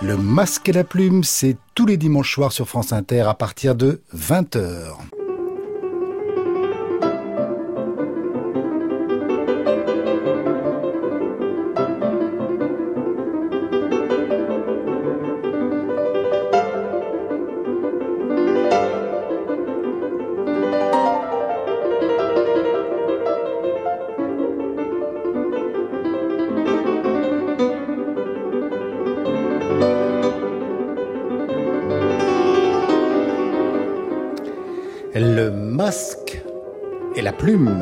Le Masque et la Plume, c'est tous les dimanches soirs sur France Inter à partir de 20h. Le Masque et la Plume.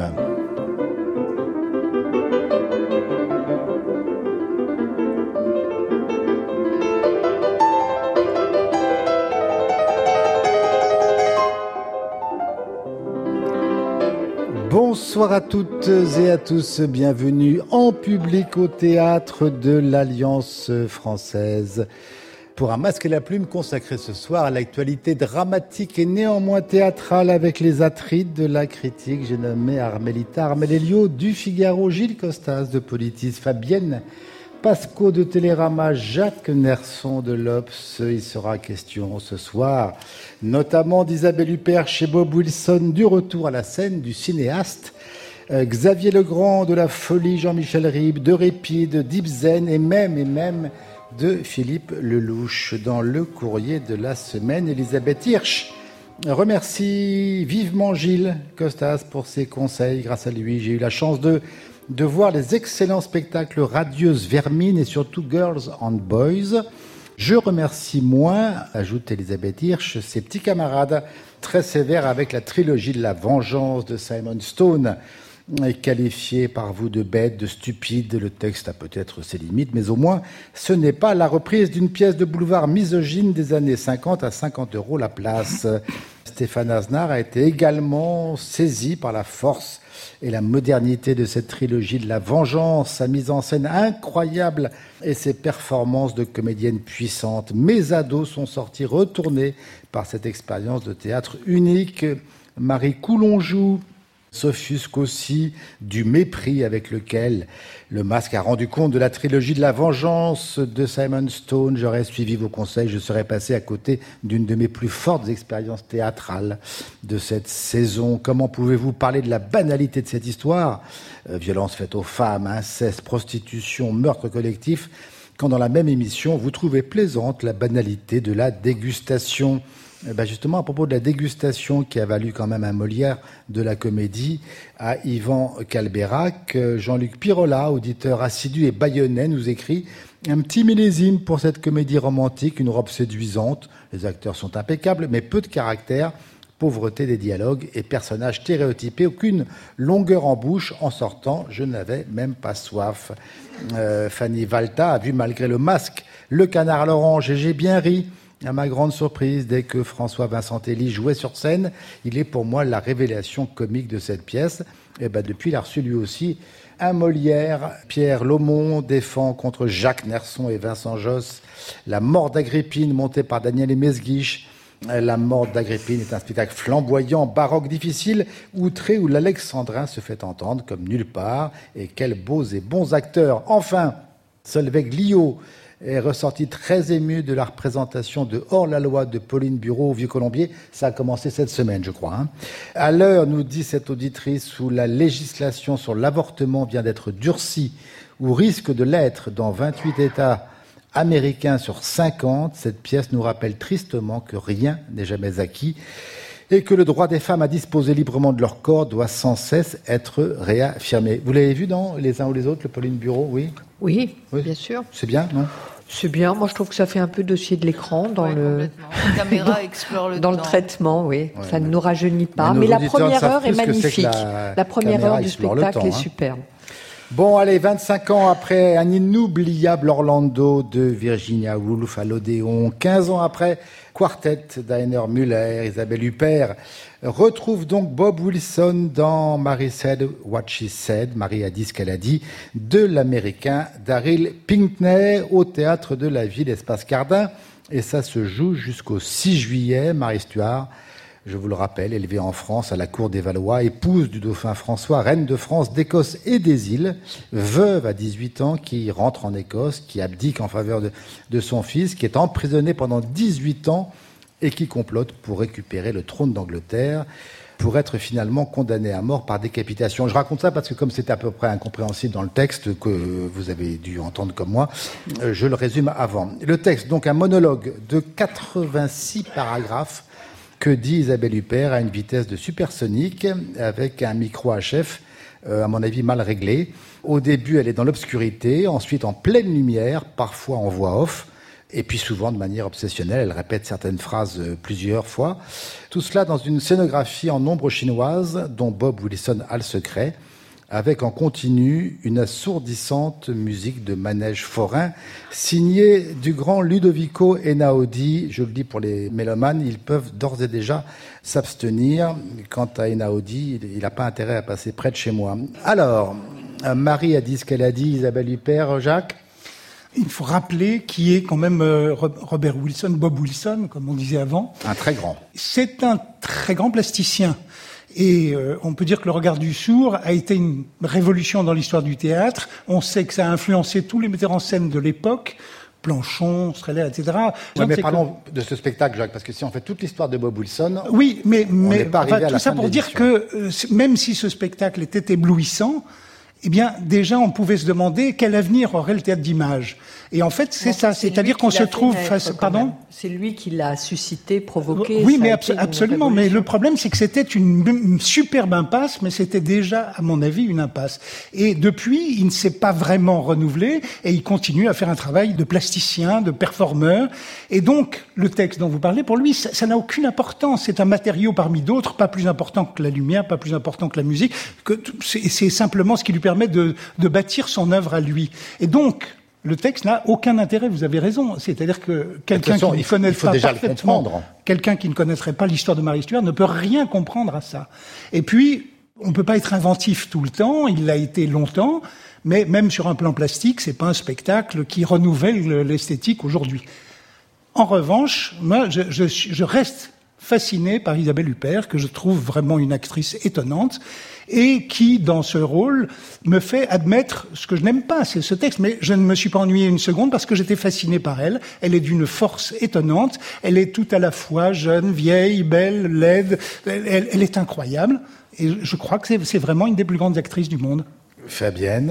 Bonsoir à toutes et à tous, bienvenue en public au théâtre de l'Alliance française. Pour un Masque et la Plume consacré ce soir à l'actualité dramatique et néanmoins théâtrale avec les atrides de la critique. J'ai nommé Armélita Armelelio du Figaro, Gilles Costas de Politis, Fabienne Pasco de Télérama, Jacques Nerson de l'Obs. Il sera question ce soir notamment d'Isabelle Huppert chez Bob Wilson, du retour à la scène du cinéaste Xavier Legrand, de La Folie, Jean-Michel Ribes, de Répide, d'Ibsen et même de Philippe Lelouch. Dans le courrier de la semaine, Elisabeth Hirsch remercie vivement Gilles Costas pour ses conseils. Grâce à lui, j'ai eu la chance de voir les excellents spectacles Radieuse Vermine et surtout Girls and Boys. Je remercie moins, ajoute Elisabeth Hirsch, ses petits camarades très sévères avec la trilogie de la vengeance de Simon Stone, qualifié par vous de bête, de stupide. Le texte a peut-être ses limites, mais au moins, ce n'est pas la reprise d'une pièce de boulevard misogyne des années 50 à 50 € la place. Stéphane Aznar a été également saisi par la force et la modernité de cette trilogie de la vengeance, sa mise en scène incroyable et ses performances de comédienne puissante. Mes ados sont sortis retournés par cette expérience de théâtre unique. Marie Coulonjou s'offusque aussi du mépris avec lequel le Masque a rendu compte de la trilogie de la vengeance de Simon Stone. J'aurais suivi vos conseils, je serais passé à côté d'une de mes plus fortes expériences théâtrales de cette saison. Comment pouvez-vous parler de la banalité de cette histoire ? Violence faite aux femmes, inceste, prostitution, meurtre collectif, quand dans la même émission, vous trouvez plaisante la banalité de la dégustation. Justement, à propos de la dégustation qui a valu quand même un Molière de la comédie à Yvan Calberac, Jean-Luc Pirola, auditeur assidu et bayonnais, nous écrit un petit millésime pour cette comédie romantique, une robe séduisante, les acteurs sont impeccables, mais peu de caractère, pauvreté des dialogues et personnages stéréotypés, aucune longueur en bouche. En sortant, je n'avais même pas soif. Fanny Valta a vu malgré le Masque Le Canard à l'orange et j'ai bien ri. À ma grande surprise, dès que François Vincentelli jouait sur scène, il est pour moi la révélation comique de cette pièce. Et depuis, il a reçu lui aussi un Molière. Pierre Laumont défend contre Jacques Nerson et Vincent Josse La mort d'Agrippine, montée par Daniel Mesguich. La mort d'Agrippine est un spectacle flamboyant, baroque, difficile, outré, où l'alexandrin se fait entendre comme nulle part. Et quels beaux et bons acteurs. Enfin, Solveig Liot est ressorti très ému de la représentation de Hors-la-loi de Pauline Bureau au Vieux-Colombier. Ça a commencé cette semaine, je crois. À l'heure, nous dit cette auditrice, où la législation sur l'avortement vient d'être durcie, ou risque de l'être dans 28 États américains sur 50, cette pièce nous rappelle tristement que rien n'est jamais acquis et que le droit des femmes à disposer librement de leur corps doit sans cesse être réaffirmé. Vous l'avez vu dans Les uns ou les autres, le Pauline Bureau, oui ? Oui, bien sûr. C'est bien, non ? C'est bien. Moi, je trouve que ça fait un peu dossier de l'écran dans le. La caméra explore le dans temps. Le traitement, oui. Ouais, ça ne nous rajeunit pas. Mais la première heure est magnifique. La première heure du spectacle est superbe. Bon, allez, 25 ans après un inoubliable Orlando de Virginia Woolf à l'Odéon, 15 ans après Quartet d'Heiner Müller, Isabelle Huppert retrouve donc Bob Wilson dans Mary Said What She Said, Marie a dit ce qu'elle a dit, de l'américain Daryl Pinckney au Théâtre de la Ville, Espace Cardin. Et ça se joue jusqu'au 6 juillet, Marie Stuart. je vous le rappelle, élevée en France à la cour des Valois, épouse du dauphin François, reine de France, d'Écosse et des îles, veuve à 18 ans, qui rentre en Écosse, qui abdique en faveur de son fils, qui est emprisonné pendant 18 ans et qui complote pour récupérer le trône d'Angleterre, pour être finalement condamné à mort par décapitation. Je raconte ça parce que comme c'est à peu près incompréhensible dans le texte que vous avez dû entendre comme moi, je le résume avant. Le texte, donc un monologue de 86 paragraphes que dit Isabelle Huppert à une vitesse de supersonique avec un micro HF, à mon avis mal réglé. Au début, elle est dans l'obscurité, ensuite en pleine lumière, parfois en voix off, et puis souvent de manière obsessionnelle, elle répète certaines phrases plusieurs fois. Tout cela dans une scénographie en ombre chinoise dont Bob Wilson a le secret, avec en continu une assourdissante musique de manège forain signée du grand Ludovico Einaudi. Je le dis pour les mélomanes, ils peuvent d'ores et déjà s'abstenir. Quant à Einaudi, il n'a pas intérêt à passer près de chez moi. Alors, Marie a dit ce qu'elle a dit, Isabelle Huppert, Jacques ? Il faut rappeler qui est quand même Robert Wilson, Bob Wilson, comme on disait avant. Un très grand. C'est un très grand plasticien. Et on peut dire que Le Regard du sourd a été une révolution dans l'histoire du théâtre. On sait que ça a influencé tous les metteurs en scène de l'époque, Planchon, Streller, etc. Ouais, mais parlons de ce spectacle, Jacques, parce que si on fait toute l'histoire de Bob Wilson, oui, mais on n'est pas arrivé à la tout ça fin de pour dire que même si ce spectacle était éblouissant, eh bien, déjà, on pouvait se demander quel avenir aurait le théâtre d'image. Et en fait, c'est ça. C'est-à-dire qu'on se trouve face... Pardon ? C'est lui qui l'a suscité, provoqué. Oui, mais absolument. Mais le problème, c'est que c'était une superbe impasse, mais c'était déjà, à mon avis, une impasse. Et depuis, il ne s'est pas vraiment renouvelé et il continue à faire un travail de plasticien, de performeur. Et donc, le texte dont vous parlez, pour lui, ça n'a aucune importance. C'est un matériau parmi d'autres, pas plus important que la lumière, pas plus important que la musique. C'est simplement ce qui lui permet de bâtir son œuvre à lui. Et donc, le texte n'a aucun intérêt, vous avez raison. C'est-à-dire que quelqu'un qui ne connaît pas parfaitement, quelqu'un qui ne connaîtrait pas l'histoire de Marie Stuart ne peut rien comprendre à ça. Et puis, on ne peut pas être inventif tout le temps, il l'a été longtemps, mais même sur un plan plastique, c'est pas un spectacle qui renouvelle l'esthétique aujourd'hui. En revanche, moi, je reste fasciné par Isabelle Huppert, que je trouve vraiment une actrice étonnante, et qui, dans ce rôle, me fait admettre ce que je n'aime pas, c'est ce texte. Mais je ne me suis pas ennuyé une seconde parce que j'étais fasciné par elle. Elle est d'une force étonnante. Elle est tout à la fois jeune, vieille, belle, laide. Elle est incroyable. Et je crois que c'est vraiment une des plus grandes actrices du monde. Fabienne ?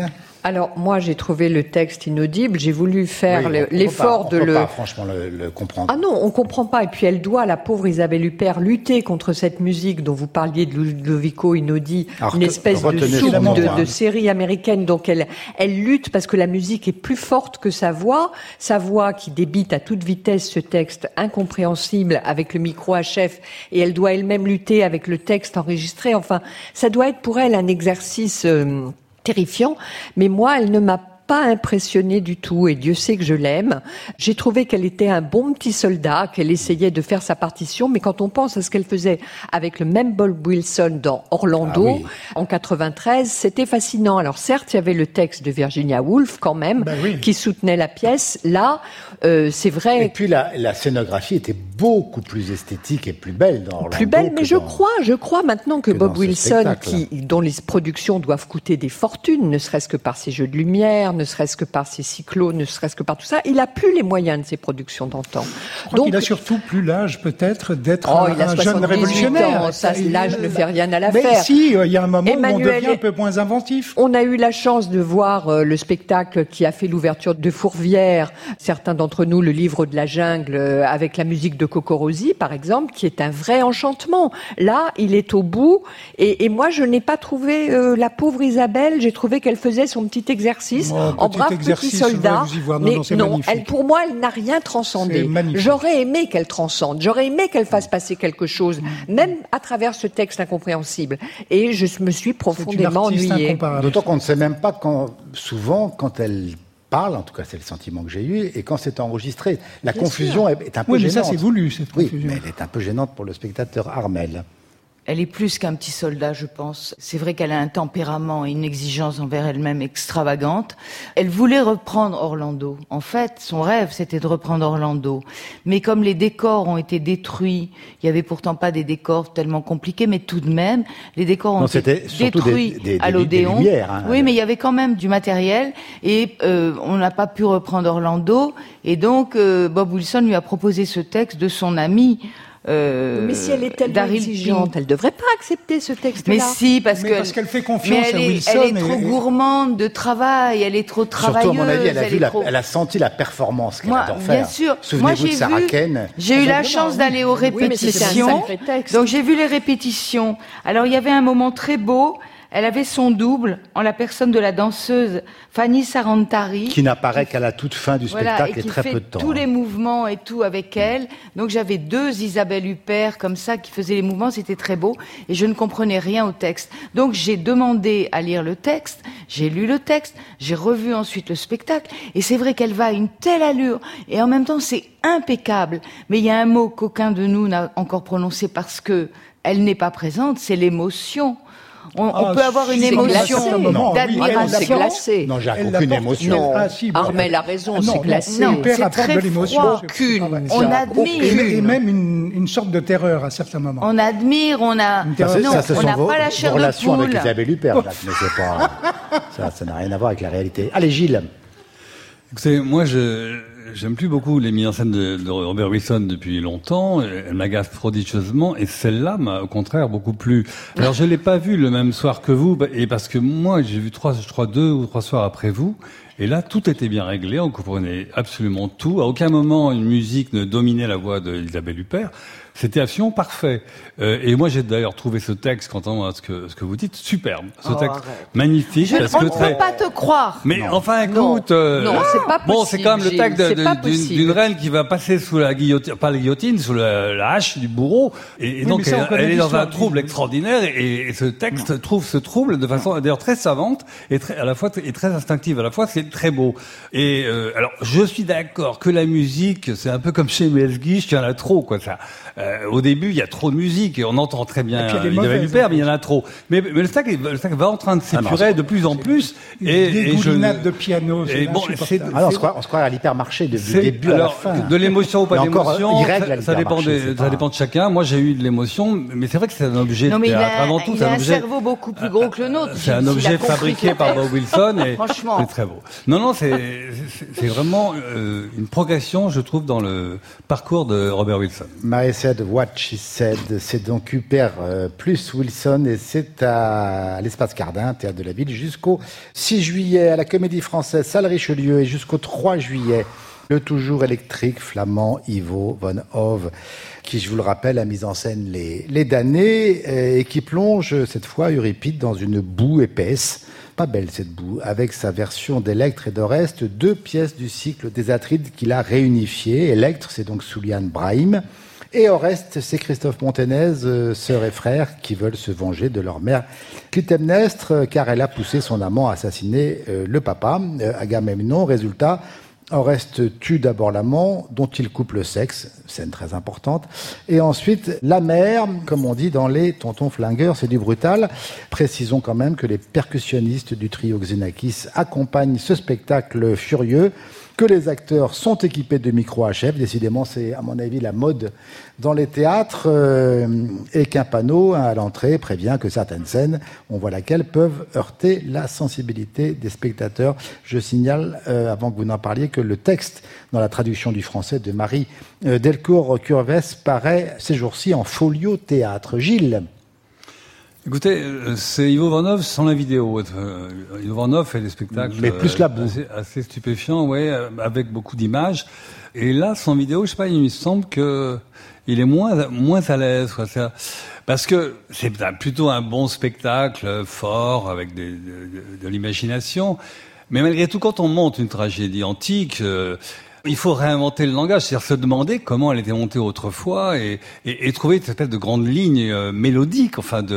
Alors, moi, j'ai trouvé le texte inaudible. J'ai voulu faire l'effort de le... On ne peut pas, franchement, le comprendre. Ah non, on ne comprend pas. Et puis, elle doit, la pauvre Isabelle Huppert, lutter contre cette musique dont vous parliez de Ludovico Einaudi, une espèce de soupe de série américaine. Donc, elle lutte parce que la musique est plus forte que sa voix qui débite à toute vitesse ce texte incompréhensible avec le micro HF, et elle doit elle-même lutter avec le texte enregistré. Enfin, ça doit être pour elle un exercice... terrifiant, mais moi, elle ne m'a pas impressionnée du tout, et Dieu sait que je l'aime. J'ai trouvé qu'elle était un bon petit soldat, qu'elle essayait de faire sa partition, mais quand on pense à ce qu'elle faisait avec le même Bob Wilson dans Orlando, en 93, c'était fascinant. Alors certes, il y avait le texte de Virginia Woolf quand même, qui soutenait la pièce. Là, c'est vrai... Et puis la scénographie était beaucoup plus esthétique et plus belle dans Orlando. Plus belle, mais je crois maintenant que Bob Wilson, dont les productions doivent coûter des fortunes, ne serait-ce que par ses jeux de lumière, ne serait-ce que par ses cyclos, ne serait-ce que par tout ça, il a plus les moyens de ses productions d'antan. Je crois qu'il a surtout plus l'âge peut-être d'être un jeune révolutionnaire. Ans, ça, l'âge ne fait rien à l'affaire. Mais si, il y a un moment où on devient un peu moins inventif. On a eu la chance de voir le spectacle qui a fait l'ouverture de Fourvière, certains d'entre nous, le livre de la jungle, avec la musique de Coco Rosie, par exemple, qui est un vrai enchantement. Là, il est au bout, et moi, je n'ai pas trouvé la pauvre Isabelle, j'ai trouvé qu'elle faisait son petit exercice. En brave petit soldat, mais non, pour moi, elle n'a rien transcendé. J'aurais aimé qu'elle transcende, j'aurais aimé qu'elle fasse passer quelque chose, même à travers ce texte incompréhensible. Et je me suis profondément ennuyée. D'autant qu'on ne sait même pas souvent, quand elle parle, en tout cas c'est le sentiment que j'ai eu, et quand c'est enregistré, la confusion est un peu gênante. Oui, mais ça c'est voulu, cette confusion. Mais elle est un peu gênante pour le spectateur Armel. Elle est plus qu'un petit soldat, je pense. C'est vrai qu'elle a un tempérament et une exigence envers elle-même extravagante. Elle voulait reprendre Orlando. En fait, son rêve, c'était de reprendre Orlando. Mais comme les décors ont été détruits, il y avait pourtant pas des décors tellement compliqués, mais tout de même, les décors ont été détruits à l'Odéon. Oui, mais il y avait quand même du matériel et on n'a pas pu reprendre Orlando. Et donc, Bob Wilson lui a proposé ce texte de son ami. Mais si elle est tellement exigeante, elle devrait pas accepter ce texte-là. Mais si, parce qu'elle fait confiance à Wilson. Elle est trop gourmande de travail, elle est trop travailleuse. Surtout, à mon avis, elle a senti la performance qu'elle adore faire. Bien sûr. Souvenez-vous de Sarah Kane. J'ai eu la chance d'aller aux répétitions. Donc j'ai vu les répétitions. Alors il y avait un moment très beau. Elle avait son double en la personne de la danseuse Fanny Sarantari. Qui n'apparaît qu'à la toute fin du spectacle et très peu de temps. Tous les mouvements et tout avec elle. Donc j'avais 2 Isabelle Huppert comme ça qui faisaient les mouvements, c'était très beau. Et je ne comprenais rien au texte. Donc j'ai demandé à lire le texte, j'ai lu le texte, j'ai revu ensuite le spectacle. Et c'est vrai qu'elle va à une telle allure. Et en même temps c'est impeccable. Mais il y a un mot qu'aucun de nous n'a encore prononcé parce que elle n'est pas présente, c'est l'émotion. On peut avoir une émotion d'admiration. Non, j'ai aucune émotion. Armel a raison, c'est glacé. Non, c'est apporte de l'émotion. On admire. Et même une sorte de terreur à certains moments. On admire, on a... Non, on n'a pas la chair de poule. Relation avec Isabelle Huppert, Jacques, mais c'est pas... Ça n'a rien à voir avec la réalité. Allez, Gilles. Écoutez, moi, j'aime plus beaucoup les mises en scène de Robert Wilson depuis longtemps. Elle m'agace prodigieusement et celle-là m'a au contraire beaucoup plu. Alors je l'ai pas vue le même soir que vous et parce que moi j'ai vu 2 ou 3 soirs après vous. Et là, tout était bien réglé, on comprenait absolument tout. À aucun moment, une musique ne dominait la voix d'Isabelle Huppert. C'était absolument parfait. Et moi, j'ai d'ailleurs trouvé ce texte, contrairement à ce que vous dites, superbe. Ce texte magnifique. On ne peut pas te croire. Mais enfin, écoute, non, c'est pas possible. Bon, c'est quand même le texte d'une reine qui va passer sous la guillotine, pas la guillotine, sous la hache du bourreau. Et donc, elle est dans un trouble extraordinaire. Et ce texte trouve ce trouble de façon d'ailleurs très savante et à la fois et très instinctive. À la fois, c'est très beau. Et alors, je suis d'accord que la musique, c'est un peu comme chez Mesguich, qu'il y en a trop, quoi. Ça. Au début, il y a trop de musique et on entend très bien Isabelle Huppert, mais il y en a trop. Mais le spectacle va en train de s'épurer de plus en plus. Des goulinades de piano. Alors, on se croit à l'hypermarché du début à la fin. De l'émotion ou pas d'émotion, ça dépend de chacun. Moi, j'ai eu de l'émotion, mais c'est vrai que c'est un objet de théâtre. Avant tout, c'est un objet. Il a un cerveau beaucoup plus gros que le nôtre. C'est un objet fabriqué par Bob Wilson et c'est très beau. Non, c'est vraiment une progression, je trouve, dans le parcours de Robert Wilson. Mary said what she said, c'est donc Huppert plus Wilson et c'est à l'Espace Cardin, Théâtre de la Ville, jusqu'au 6 juillet à la Comédie Française, salle Richelieu, et jusqu'au 3 juillet, le toujours électrique flamand Ivo von Hove, qui, je vous le rappelle, a mis en scène les damnés et qui plonge cette fois Euripide dans une boue épaisse. Pas belle cette boue, avec sa version d'Electre et d'Oreste, 2 pièces du cycle des Atrides qu'il a réunifiées. Electre, c'est donc Souliane Brahim. Et Oreste, c'est Christophe Monténez, sœur et frère, qui veulent se venger de leur mère Clytemnestre, car elle a poussé son amant à assassiner le papa, Agamemnon. Résultat, Oreste tue d'abord l'amant, dont il coupe le sexe, scène très importante, et ensuite la mère, comme on dit dans les Tontons Flingueurs, c'est du brutal. Précisons quand même que les percussionnistes du trio Xenakis accompagnent ce spectacle furieux, que les acteurs sont équipés de micros HF. Décidément, c'est à mon avis la mode dans les théâtres, et qu'un panneau à l'entrée prévient que certaines scènes, on voit laquelle, peuvent heurter la sensibilité des spectateurs. Je signale, avant que vous n'en parliez, que le texte dans la traduction du français de Marie Delcourt-Curvès paraît ces jours-ci en folio théâtre. Gilles. Écoutez, c'est Ivo von Hove sans la vidéo. Ivo von Hove fait des spectacles mais plus la boue. Assez stupéfiants, ouais, avec beaucoup d'images. Et là, sans vidéo, je sais pas, il me semble que il est moins à l'aise, quoi. Parce que c'est plutôt un bon spectacle, fort, avec de l'imagination. Mais malgré tout, quand on monte une tragédie antique, Il faut réinventer le langage, c'est-à-dire se demander comment elle était montée autrefois et trouver cette espèce de grande ligne mélodique,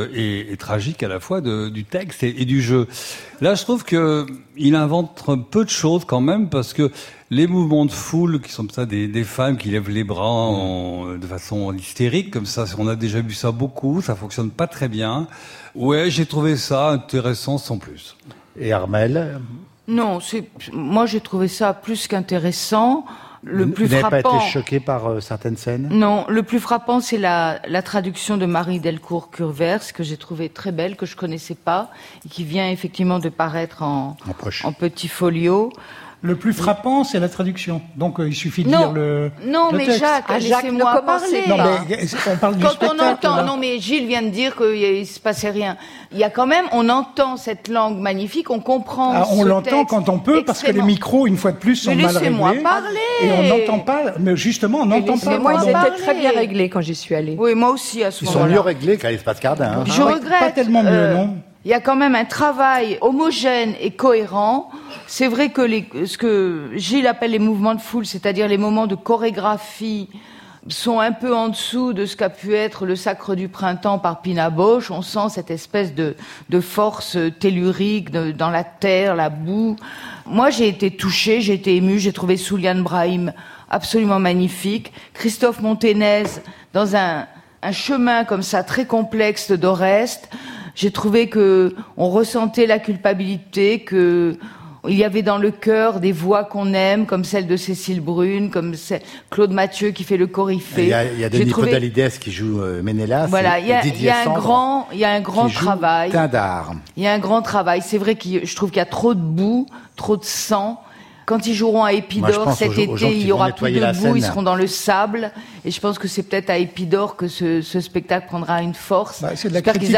et tragique à la fois du texte et du jeu. Là, je trouve que il invente peu de choses quand même, parce que les mouvements de foule qui sont ça des femmes qui lèvent les bras de façon hystérique comme ça, on a déjà vu ça beaucoup, ça fonctionne pas très bien. Ouais, j'ai trouvé ça intéressant sans plus. Et Armelle? Non, moi j'ai trouvé ça plus qu'intéressant. Le plus frappant. Vous n'avez pas été choqué par certaines scènes? Non, le plus frappant, c'est la traduction de Marie Delcourt-Curvers, que j'ai trouvée très belle, que je connaissais pas, et qui vient effectivement de paraître en petit folio. Le plus frappant, c'est la traduction. Donc, il suffit de lire le mais texte. Jacques, laissez-moi parler. Non, mais on parle du spectacle. Quand on entend, non, mais Gilles vient de dire qu'il se passait rien. Il y a quand même, on entend cette langue magnifique, on comprend on l'entend quand on peut, parce que les micros, une fois de plus, sont mal réglés. Laissez-moi parler. Et on n'entend pas, mais justement, on n'entend pas. Mais moi, ils étaient très bien réglés quand j'y suis allée. Oui, moi aussi, à ce moment-là. Ils sont mieux réglés qu'à l'Espace Cardin. Hein. Je regrette. Pas tellement mieux, non? Il y a quand même un travail homogène et cohérent. C'est vrai que ce que Gilles appelle les mouvements de foule, c'est-à-dire les moments de chorégraphie, sont un peu en dessous de ce qu'a pu être le Sacre du Printemps par Pina Bausch. On sent cette espèce de force tellurique dans la terre, la boue. Moi, j'ai été touchée, j'ai été émue, j'ai trouvé Souliane Brahim absolument magnifique. Christophe Monténez, dans un chemin comme ça, très complexe d'Oreste. J'ai trouvé que on ressentait la culpabilité, que il y avait dans le cœur des voix qu'on aime, comme celle de Cécile Brune, comme Claude Mathieu qui fait le Coryphée. Il y a Denis Podalides qui joue Ménélas. Voilà, il y a un grand travail. Tindar. Il y a un grand travail. C'est vrai que je trouve qu'il y a trop de boue, trop de sang. Quand ils joueront à Épidore cet été, il y aura plus de boue, ils seront dans le sable. Et je pense que c'est peut-être à Épidore que ce spectacle prendra une force. J'espère qu'ils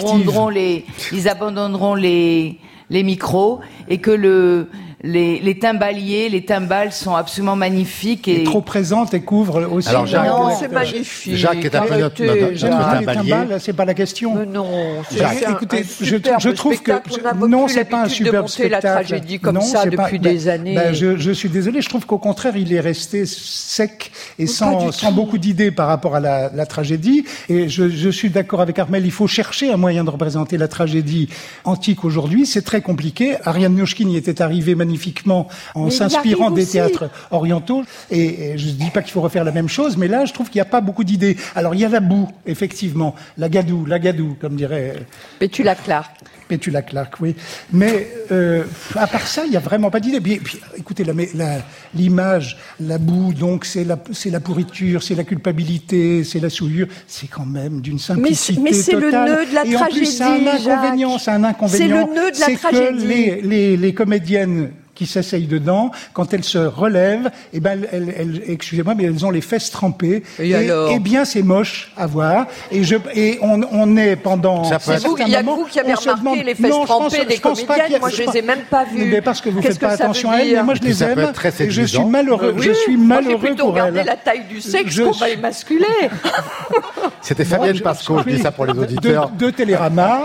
abandonneront les micros et que les timbaliers, les timbales sont absolument magnifiques et trop présentes et couvrent aussi. Alors Jacques, c'est magnifique. Jacques est un peu notre timbalier. C'est pas la question. Mais non, écoutez, je trouve que non, c'est pas un superbe spectacle. La tragédie comme ça depuis des années. Je suis désolé, je trouve qu'au contraire, il est resté sec et sans beaucoup d'idées par rapport à la tragédie. Et je suis d'accord avec Armelle, il faut chercher un moyen de représenter la tragédie antique aujourd'hui. C'est très compliqué. Ariane Mnouchkine y était arrivée magnifiquement en s'inspirant des théâtres orientaux. Et je ne dis pas qu'il faut refaire la même chose, mais là, je trouve qu'il n'y a pas beaucoup d'idées. Alors, il y a la boue, effectivement. La gadoue, comme dirait... Pétula Clark. Pétula Clark, oui. Mais à part ça, il n'y a vraiment pas d'idée. Puis, écoutez, l'image, la boue, donc c'est la pourriture, c'est la culpabilité, c'est la souillure. C'est quand même d'une simplicité mais c'est totale. Le nœud de la et tragédie, en plus, c'est un inconvénient. C'est le nœud de la tragédie. Que les comédiennes qui s'asseyent dedans, quand elles se relèvent, excusez-moi, mais elles ont les fesses trempées. Et bien, c'est moche à voir. Et on est pendant... Il y a que vous qui avez remarqué les fesses trempées des comédiennes. Moi, je les ai même pas vues. Mais parce que vous faites pas attention à elles. Mais moi, je les aime. Et je suis malheureux. Je suis malheureux pour elles. J'ai plutôt regardé la taille du sexe qu'on va émasculer. C'était Fabienne Pasco, je dis ça pour les auditeurs. De Télérama.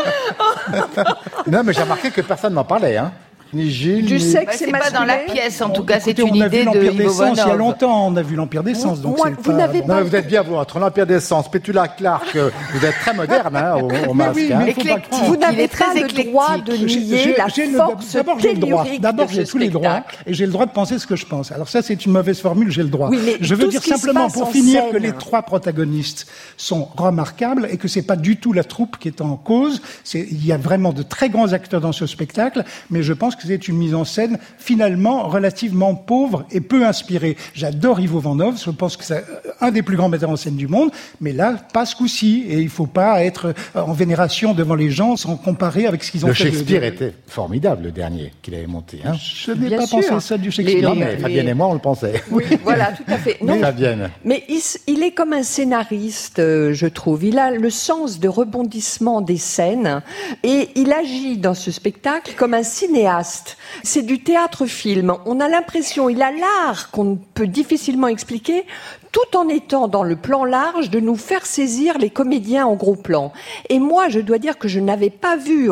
Non, mais j'ai remarqué que personne n'en parlait, hein. Ni Gilles, du sexe, c'est pas dans la pièce, en tout cas, c'est une idée de Ivo Vanov. Il y a longtemps, on a vu l'Empire des Sens, donc c'est vous n'avez pas... Non, vous êtes bien, vous, entre l'Empire des Sens, Pétula Clark, vous êtes très moderne, hein, au masque. Oui, hein. Vous n'avez pas le droit de nier la force tellurique. D'abord, j'ai tous les droits, et j'ai le droit de penser ce que je pense. Alors ça, c'est une mauvaise formule, j'ai le droit. Oui, je veux dire simplement, pour finir, que les trois protagonistes sont remarquables, et que c'est pas du tout la troupe qui est en cause. Il y a vraiment de très grands acteurs dans ce spectacle, mais je pense que c'est une mise en scène finalement relativement pauvre et peu inspirée. J'adore Ivo Vanov, je pense que c'est un des plus grands metteurs en scène du monde, mais là, pas ce coup-ci, et il faut pas être en vénération devant les gens sans comparer avec ce qu'ils ont fait. Le Shakespeare était formidable, le dernier qu'il avait monté. Hein. Je n'ai pas pensé ça du Shakespeare. Non, mais Fabienne et moi, on le pensait. Oui, voilà, tout à fait. Non, Fabienne. Mais il est comme un scénariste, je trouve. Il a le sens de rebondissement des scènes et il agit dans ce spectacle comme un cinéaste. C'est du théâtre-film. On a l'impression, il a l'art qu'on peut difficilement expliquer, tout en étant dans le plan large, de nous faire saisir les comédiens en gros plan. Et moi, je dois dire que je n'avais pas vu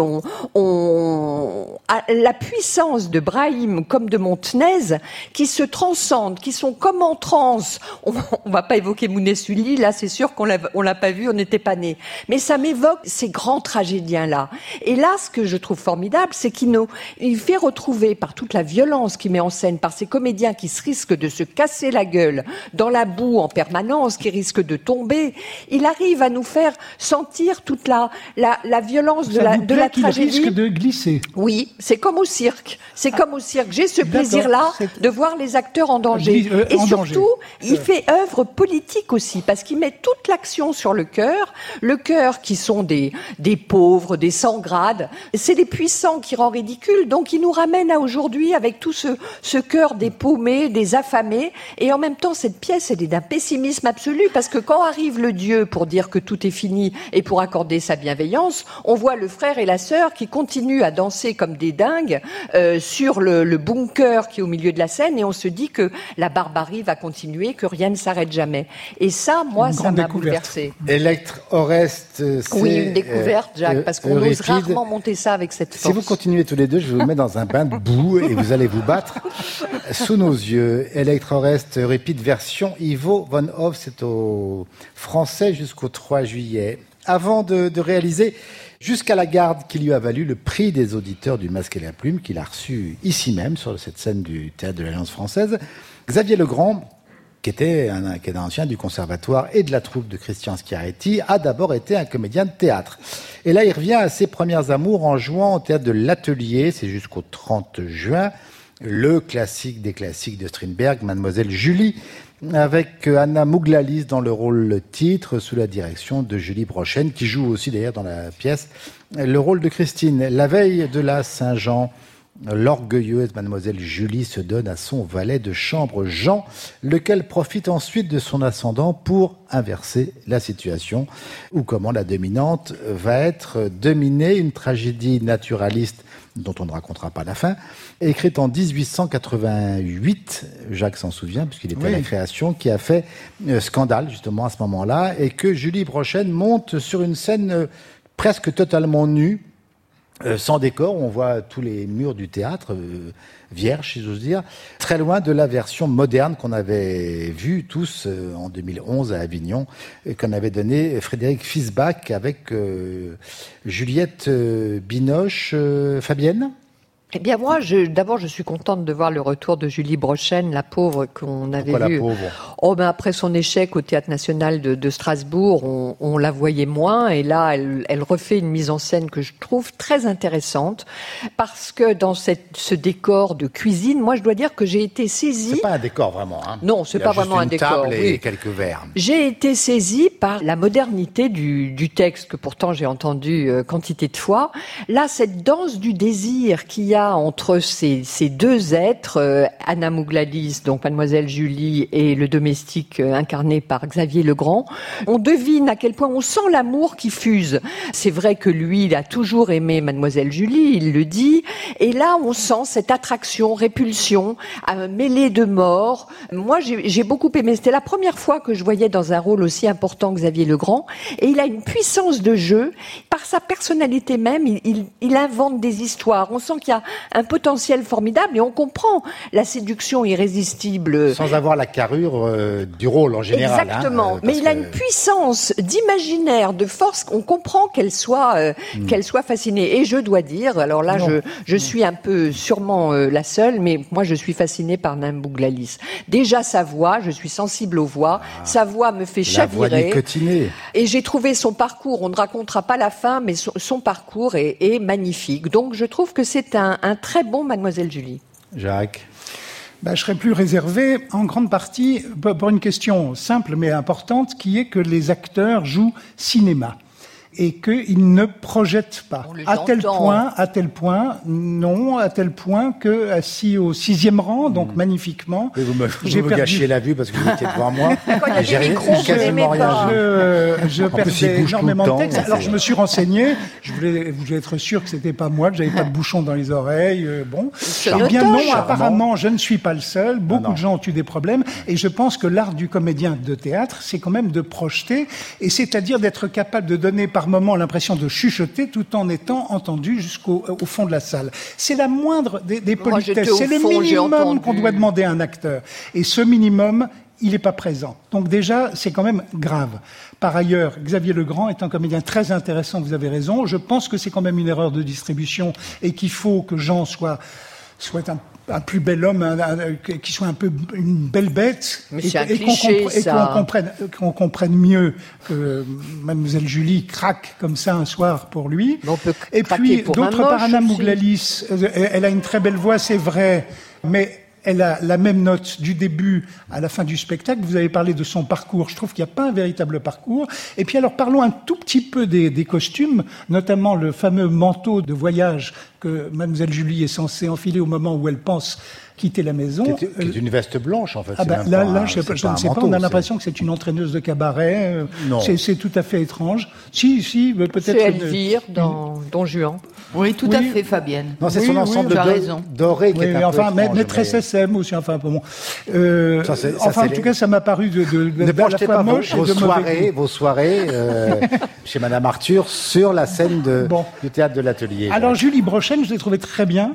la puissance de Brahim comme de Montenez, qui se transcendent, qui sont comme en transe. On va pas évoquer Mounet-Sully, là c'est sûr qu'on l'a pas vu, on n'était pas nés. Mais ça m'évoque ces grands tragédiens-là. Et là, ce que je trouve formidable, c'est qu'il fait retrouver, par toute la violence qu'il met en scène, par ces comédiens qui risquent de se casser la gueule dans la boue en permanence, qui risquent de tomber, il arrive à nous faire sentir toute la violence de la tragédie. Risque de glisser. Oui, c'est comme au cirque. C'est comme au cirque. J'ai ce plaisir-là de voir les acteurs en danger. Et surtout, il fait œuvre politique aussi, parce qu'il met toute l'action sur le cœur qui sont des pauvres, des sans-grades. C'est des puissants qui rend ridicule, donc il nous ramène à aujourd'hui avec tout ce cœur des paumés, des affamés, et en même temps, cette pièce, elle est d'un pessimisme absolu, parce que quand arrive le Dieu pour dire que tout est fini et pour accorder sa bienveillance, on voit le frère et la sœur qui continuent à danser comme des dingues sur le bunker qui est au milieu de la scène, et on se dit que la barbarie va continuer, que rien ne s'arrête jamais. Et ça, moi, ça m'a bouleversée. Electre Oreste, oui, une découverte, Jacques, parce qu'on ose rarement monter ça avec cette force. Si vous continuez tous les deux, je vais vous mettre dans un bain de boue et vous allez vous battre sous nos yeux. Electre Oreste, Euripide version Ivo von Hoff, c'est au français jusqu'au 3 juillet. Avant de réaliser Jusqu'à la garde qui lui a valu le prix des auditeurs du Masque et la Plume, qu'il a reçu ici même, sur cette scène du Théâtre de l'Alliance française, Xavier Legrand, qui était un ancien du conservatoire et de la troupe de Christian Schiaretti, a d'abord été un comédien de théâtre. Et là, il revient à ses premières amours en jouant au Théâtre de l'Atelier, c'est jusqu'au 30 juin, le classique des classiques de Strindberg, Mademoiselle Julie, avec Anna Mouglalis dans le rôle titre, sous la direction de Julie Brochen, qui joue aussi d'ailleurs dans la pièce le rôle de Christine. La veille de la Saint-Jean, l'orgueilleuse Mademoiselle Julie se donne à son valet de chambre Jean, lequel profite ensuite de son ascendant pour inverser la situation, ou comment la dominante va être dominée, une tragédie naturaliste dont on ne racontera pas la fin, écrite en 1888, Jacques s'en souvient, puisqu'il était à la création, qui a fait scandale justement à ce moment-là, et que Julie Brochen monte sur une scène presque totalement nue, sans décor, on voit tous les murs du théâtre, vierges, si j'ose dire, très loin de la version moderne qu'on avait vue tous en 2011 à Avignon, et qu'on avait donné Frédéric Fisbach avec Juliette Binoche, Fabienne. Eh bien moi, d'abord, je suis contente de voir le retour de Julie Brochen, la pauvre qu'on avait vue. La pauvre après son échec au Théâtre National de Strasbourg, on la voyait moins, et là, elle refait une mise en scène que je trouve très intéressante, parce que dans ce décor de cuisine, moi, je dois dire que j'ai été saisie. C'est pas un décor vraiment, hein. Non, c'est pas vraiment un décor. Une table et quelques verres. J'ai été saisie par la modernité du texte, que pourtant j'ai entendu quantité de fois. Là, cette danse du désir qu'il y a entre ces deux êtres, Anna Mouglalis, donc Mademoiselle Julie, et le domestique incarné par Xavier Legrand, on devine à quel point on sent l'amour qui fuse. C'est vrai que lui, il a toujours aimé Mademoiselle Julie, il le dit, et là on sent cette attraction, répulsion, mêlée de mort. Moi j'ai beaucoup aimé, c'était la première fois que je voyais dans un rôle aussi important Xavier Legrand, et il a une puissance de jeu, par sa personnalité même, il invente des histoires, on sent qu'il y a un potentiel formidable, et on comprend la séduction irrésistible. Sans avoir la carrure du rôle en général. Exactement. Mais il a une puissance d'imaginaire, de force, qu'on comprend qu'elle soit fascinée. Et je dois dire, alors là, je suis un peu sûrement la seule, mais moi je suis fascinée par Anna Mouglalis. Déjà sa voix, je suis sensible aux voix. Sa voix me fait chavirer. La voix nicotinée. Et j'ai trouvé son parcours, on ne racontera pas la fin, mais son parcours est magnifique. Donc je trouve que c'est un très bon Mademoiselle Julie. Jacques? Je serais plus réservé, en grande partie, pour une question simple mais importante, qui est que les acteurs jouent cinéma. et qu'il ne projette pas. À tel point que assis au 6e rang, donc magnifiquement. Vous me gâchiez la vue parce que vous étiez devant moi. J'ai quasiment rien vu. Je perdais énormément de texte. Alors je me suis renseigné. Je voulais être sûr que c'était pas moi, que j'avais pas de bouchon dans les oreilles. Eh bien non, apparemment, je ne suis pas le seul. Beaucoup de gens ont eu des problèmes. Et je pense que l'art du comédien de théâtre, c'est quand même de projeter, et c'est-à-dire d'être capable de donner par moment l'impression de chuchoter tout en étant entendu jusqu'au fond de la salle. C'est la moindre des politesses. C'est le minimum qu'on doit demander à un acteur. Et ce minimum, il n'est pas présent. Donc déjà, c'est quand même grave. Par ailleurs, Xavier Legrand est un comédien très intéressant, vous avez raison. Je pense que c'est quand même une erreur de distribution et qu'il faut que Jean soit un plus bel homme, qui soit un peu une belle bête, qu'on comprenne mieux que Mademoiselle Julie craque comme ça un soir pour lui. Et puis, d'autre part, Anna Mouglalis, elle a une très belle voix, c'est vrai, mais elle a la même note du début à la fin du spectacle. Vous avez parlé de son parcours. Je trouve qu'il n'y a pas un véritable parcours. Et puis alors, parlons un tout petit peu des costumes, notamment le fameux manteau de voyage que Mademoiselle Julie est censée enfiler au moment où elle pense quitter la maison. Qui est une veste blanche, en fait. Je ne sais pas, on a l'impression que c'est une entraîneuse de cabaret. Non. C'est tout à fait étrange. Si, peut-être... C'est Elvire dans Don Juan. Oui, tout à fait, Fabienne. Non, c'est son ensemble doré qui est un peu étrange. Maîtresse SM aussi, enfin, bon. En tout cas, ça m'a paru ne projetez pas vos soirées chez Madame Arthur sur la scène du théâtre de l'Atelier. Alors, Julie Brochen, je l'ai trouvée très bien.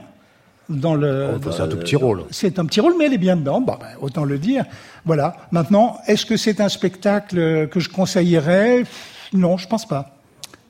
C'est un tout petit rôle. C'est un petit rôle, mais elle est bien dedans. Autant le dire. Voilà. Maintenant, est-ce que c'est un spectacle que je conseillerais ? Non, je pense pas. Gilles ?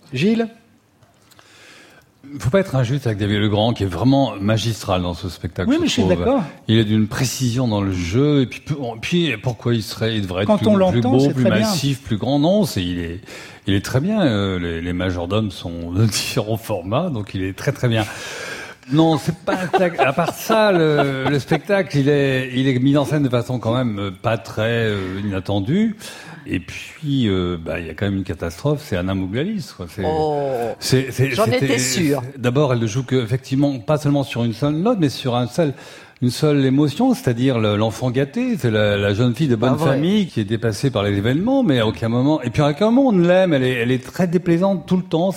Il ne faut pas être injuste avec Xavier Legrand, qui est vraiment magistral dans ce spectacle. Oui, mais je suis d'accord. Il est d'une précision dans le jeu, et puis pourquoi il devrait être plus beau, plus massif, plus grand? Non, il est très bien. Les majordomes sont de différents formats, donc il est très très bien. Non, c'est pas à part ça, le spectacle, il est mis en scène de façon quand même pas très inattendue. Et puis, il y a quand même une catastrophe, c'est Anna Mouglalis, quoi. J'en étais sûr. D'abord, elle ne joue effectivement pas seulement sur une seule note, mais sur une seule émotion, c'est-à-dire l'enfant gâté, c'est la jeune fille de bonne famille qui est dépassée par les événements, mais à aucun moment, et puis à aucun moment on ne l'aime, elle est très déplaisante tout le temps,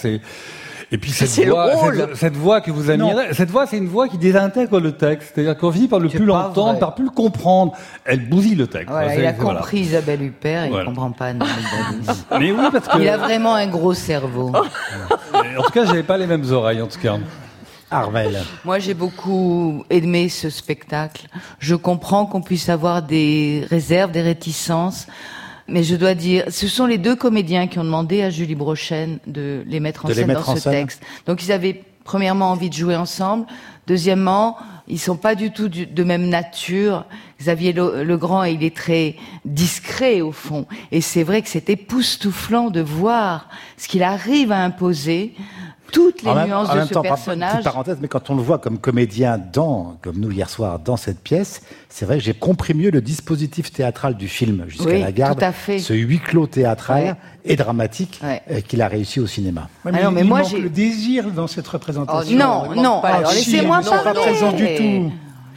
et puis cette voix que vous admirez, cette voix, c'est une voix qui désintègre le texte. C'est-à-dire qu'on finit par le plus l'entendre, par plus le comprendre. Elle bousille le texte. Voilà, il a compris Isabelle Huppert, il comprend pas Anna Mouglalis. Mais oui, parce que... Il a vraiment un gros cerveau. En tout cas, j'avais pas les mêmes oreilles, en tout cas. Armelle. Moi, j'ai beaucoup aimé ce spectacle. Je comprends qu'on puisse avoir des réserves, des réticences. Mais je dois dire, ce sont les deux comédiens qui ont demandé à Julie Brochen de les mettre en scène dans ce texte. Donc ils avaient premièrement envie de jouer ensemble. Deuxièmement, ils sont pas du tout de même nature. Xavier Legrand, il est très discret au fond. Et c'est vrai que c'est époustouflant de voir ce qu'il arrive à imposer. Toutes les nuances de ce personnage. Petite parenthèse, mais quand on le voit comme comédien comme nous hier soir, dans cette pièce, c'est vrai que j'ai compris mieux le dispositif théâtral du film jusqu'à la garde. Tout à fait. Ce huis clos théâtral et dramatique qu'il a réussi au cinéma. Ouais, mais il manque le désir dans cette représentation. Non. Alors laissez-moi parler. Pas présent du tout.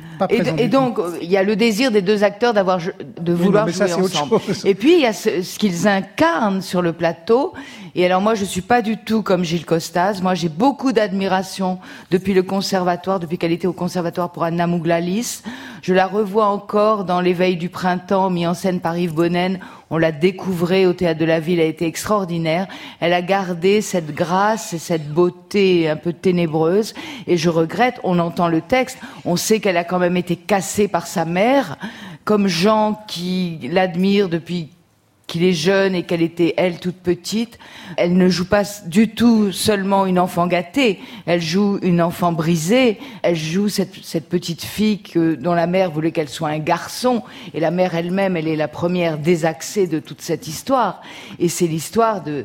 Et donc, il y a le désir des deux acteurs de vouloir jouer ensemble. Et puis, il y a ce qu'ils incarnent sur le plateau. Et alors, moi, je suis pas du tout comme Gilles Costaz. Moi, j'ai beaucoup d'admiration depuis qu'elle était au conservatoire pour Anna Mouglalis. Je la revois encore dans L'éveil du printemps, mis en scène par Yves Bonnen. On l'a découvrait au Théâtre de la Ville, elle a été extraordinaire. Elle a gardé cette grâce et cette beauté un peu ténébreuse. Et je regrette, on entend le texte, on sait qu'elle a quand même été cassée par sa mère, comme Jean qui l'admire depuis qu'il est jeune et qu'elle était, elle, toute petite. Elle ne joue pas du tout seulement une enfant gâtée, elle joue une enfant brisée, elle joue cette petite fille dont la mère voulait qu'elle soit un garçon, et la mère elle-même, elle est la première désaxée de toute cette histoire. Et c'est l'histoire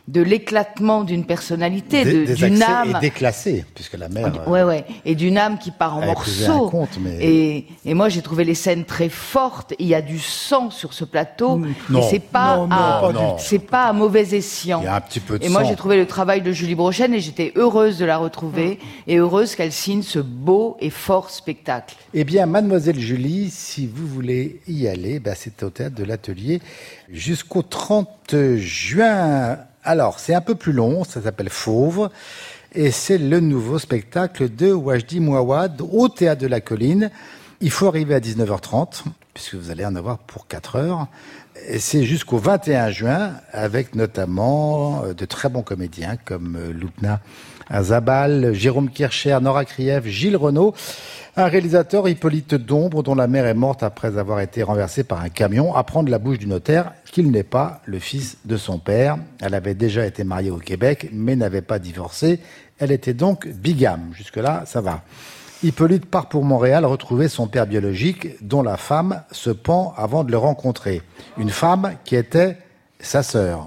de l'éclatement d'une personnalité, d'une âme. Et déclassée, puisque la mère... Ouais. Et d'une âme qui part en morceaux. Et moi, j'ai trouvé les scènes très fortes. Il y a du sang sur ce plateau. Non. Et c'est pas à mauvais escient. Il y a un petit peu de sang. Et moi, j'ai trouvé le travail de Julie Brochen et j'étais heureuse de la retrouver et heureuse qu'elle signe ce beau et fort spectacle. Eh bien, Mademoiselle Julie, si vous voulez y aller, c'est au Théâtre de l'Atelier jusqu'au 30 juin. Alors, c'est un peu plus long, ça s'appelle Fauve, et c'est le nouveau spectacle de Wajdi Mouawad au Théâtre de la Colline. Il faut arriver à 19h30, puisque vous allez en avoir pour 4 heures. Et c'est jusqu'au 21 juin, avec notamment de très bons comédiens comme Loubna Azabal, Jérôme Kircher, Nora Krief, Gilles Renaud, un réalisateur, Hippolyte Dombre, dont la mère est morte après avoir été renversée par un camion, apprend de la bouche du notaire qu'il n'est pas le fils de son père. Elle avait déjà été mariée au Québec, mais n'avait pas divorcé. Elle était donc bigame. Jusque-là, ça va. Hippolyte part pour Montréal retrouver son père biologique, dont la femme se pend avant de le rencontrer. Une femme qui était sa sœur.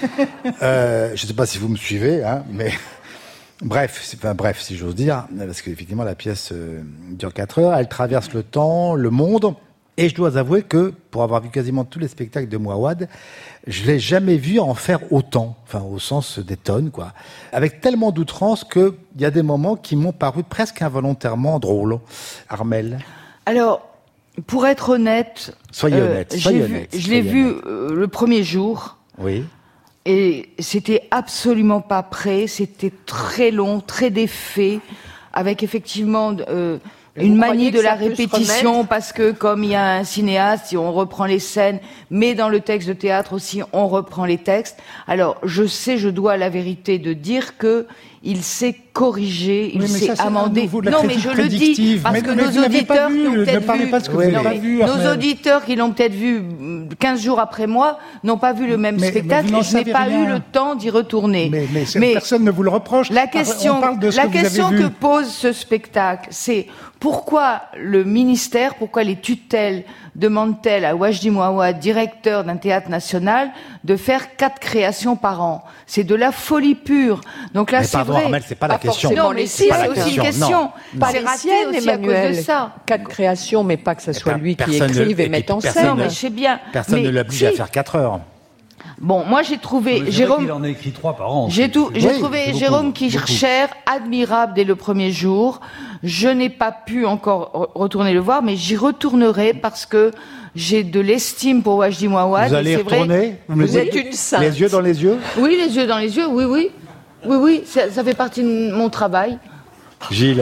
Je ne sais pas si vous me suivez, mais... Bref, si j'ose dire, parce qu'effectivement la pièce dure 4 heures, elle traverse le temps, le monde, et je dois avouer que, pour avoir vu quasiment tous les spectacles de Mouawad, je l'ai jamais vu en faire autant, au sens des tonnes, avec tellement d'outrance qu'il y a des moments qui m'ont paru presque involontairement drôles. Armelle. Alors, pour être honnête... Soyez honnête. Je l'ai vu le premier jour. Oui. Et c'était absolument pas prêt, c'était très long, très défait, avec effectivement une manie de la répétition, parce que comme il y a un cinéaste, on reprend les scènes, mais dans le texte de théâtre aussi, on reprend les textes. Alors, je dois la vérité de dire que il s'est corrigé, il s'est amendé. Non, mais je le dis parce que nos auditeurs qui l'ont peut-être vu, nos auditeurs qui l'ont peut-être vu 15 jours après moi n'ont pas vu le même spectacle. Et je n'ai pas eu le temps d'y retourner. Mais personne ne vous le reproche. La question que pose ce spectacle, c'est pourquoi le ministère, pourquoi les tutelles demandent-elles à Wajdi Mouawad, directeur d'un théâtre national, de faire 4 créations par an? C'est de la folie pure. Donc là, c'est vrai. Armelle, c'est pas la question. Non, mais si, c'est aussi une question. C'est raté aussi à cause de ça. 4 créations, mais pas que ce soit lui qui écrive et mette en scène. Non, mais je sais bien. Personne ne l'oblige à faire 4 heures. Bon, moi j'ai trouvé Jérôme. Il en a écrit 3 par an. J'ai trouvé Jérôme Kircher admirable dès le premier jour. Je n'ai pas pu encore retourner le voir, mais j'y retournerai parce que j'ai de l'estime pour Wajdi Mouawad. Vous allez retourner? Vous êtes une sainte. Les yeux dans les yeux? Oui, les yeux dans les yeux. Oui, ça fait partie de mon travail. Gilles.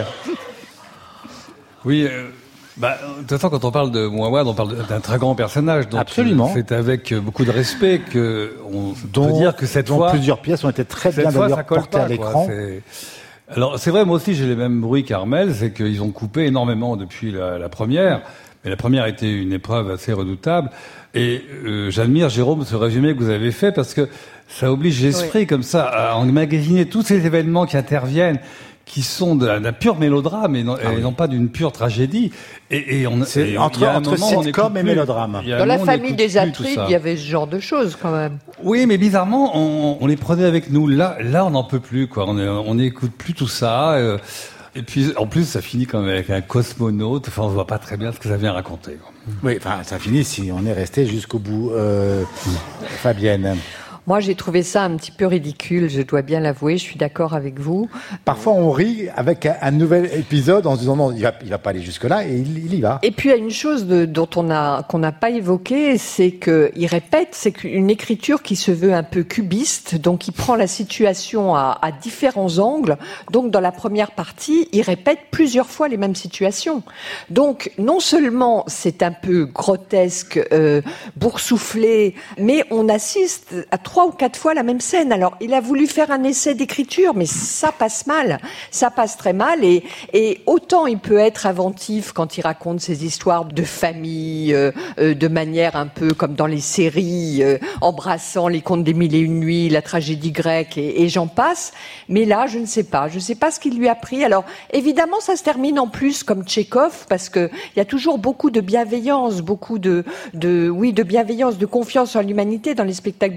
Oui. De toute façon, quand on parle de Mouawad, on parle d'un très grand personnage. Donc absolument. C'est avec beaucoup de respect qu'on peut dire que cette fois... plusieurs pièces ont été très bien d'ailleurs portées à l'écran. Alors, c'est vrai, moi aussi, j'ai les mêmes bruits qu'Armelle, c'est qu'ils ont coupé énormément depuis la première. Mais la première était une épreuve assez redoutable. Et j'admire, Jérôme, ce résumé que vous avez fait, parce que ça oblige l'esprit, comme ça, à emmagasiner tous ces événements qui interviennent, qui sont d'un pur mélodrame et non pas d'une pure tragédie. C'est entre sitcom et mélodrame. Dans la famille des Atrides, il y avait ce genre de choses quand même. Oui, mais bizarrement, on les prenait avec nous. Là, on n'en peut plus, quoi. On n'écoute plus tout ça. Et puis, en plus, ça finit quand même avec un cosmonaute. Enfin, on voit pas très bien ce que ça vient raconter. Oui, ça finit si on est resté jusqu'au bout. Fabienne. Moi, j'ai trouvé ça un petit peu ridicule, je dois bien l'avouer, je suis d'accord avec vous. Parfois, on rit avec un nouvel épisode en se disant non, il va pas aller jusque-là, et il y va. Et puis, il y a une chose qu'on n'a pas évoquée, c'est qu'il répète, c'est qu'une écriture qui se veut un peu cubiste, donc il prend la situation à différents angles. Donc, dans la première partie, il répète plusieurs fois les mêmes situations. Donc, non seulement c'est un peu grotesque, boursouflé, mais on assiste à 3 ou 4 fois la même scène. Alors, il a voulu faire un essai d'écriture, mais ça passe mal. Ça passe très mal. Et autant il peut être inventif quand il raconte ses histoires de famille, de manière un peu comme dans les séries, embrassant les contes des mille et une nuits, la tragédie grecque, et j'en passe. Mais là, je ne sais pas. Je ne sais pas ce qu'il lui a pris. Alors, évidemment, ça se termine en plus comme Tchekhov, parce que il y a toujours beaucoup de bienveillance, beaucoup de bienveillance, de confiance en l'humanité dans les spectacles de Wajdi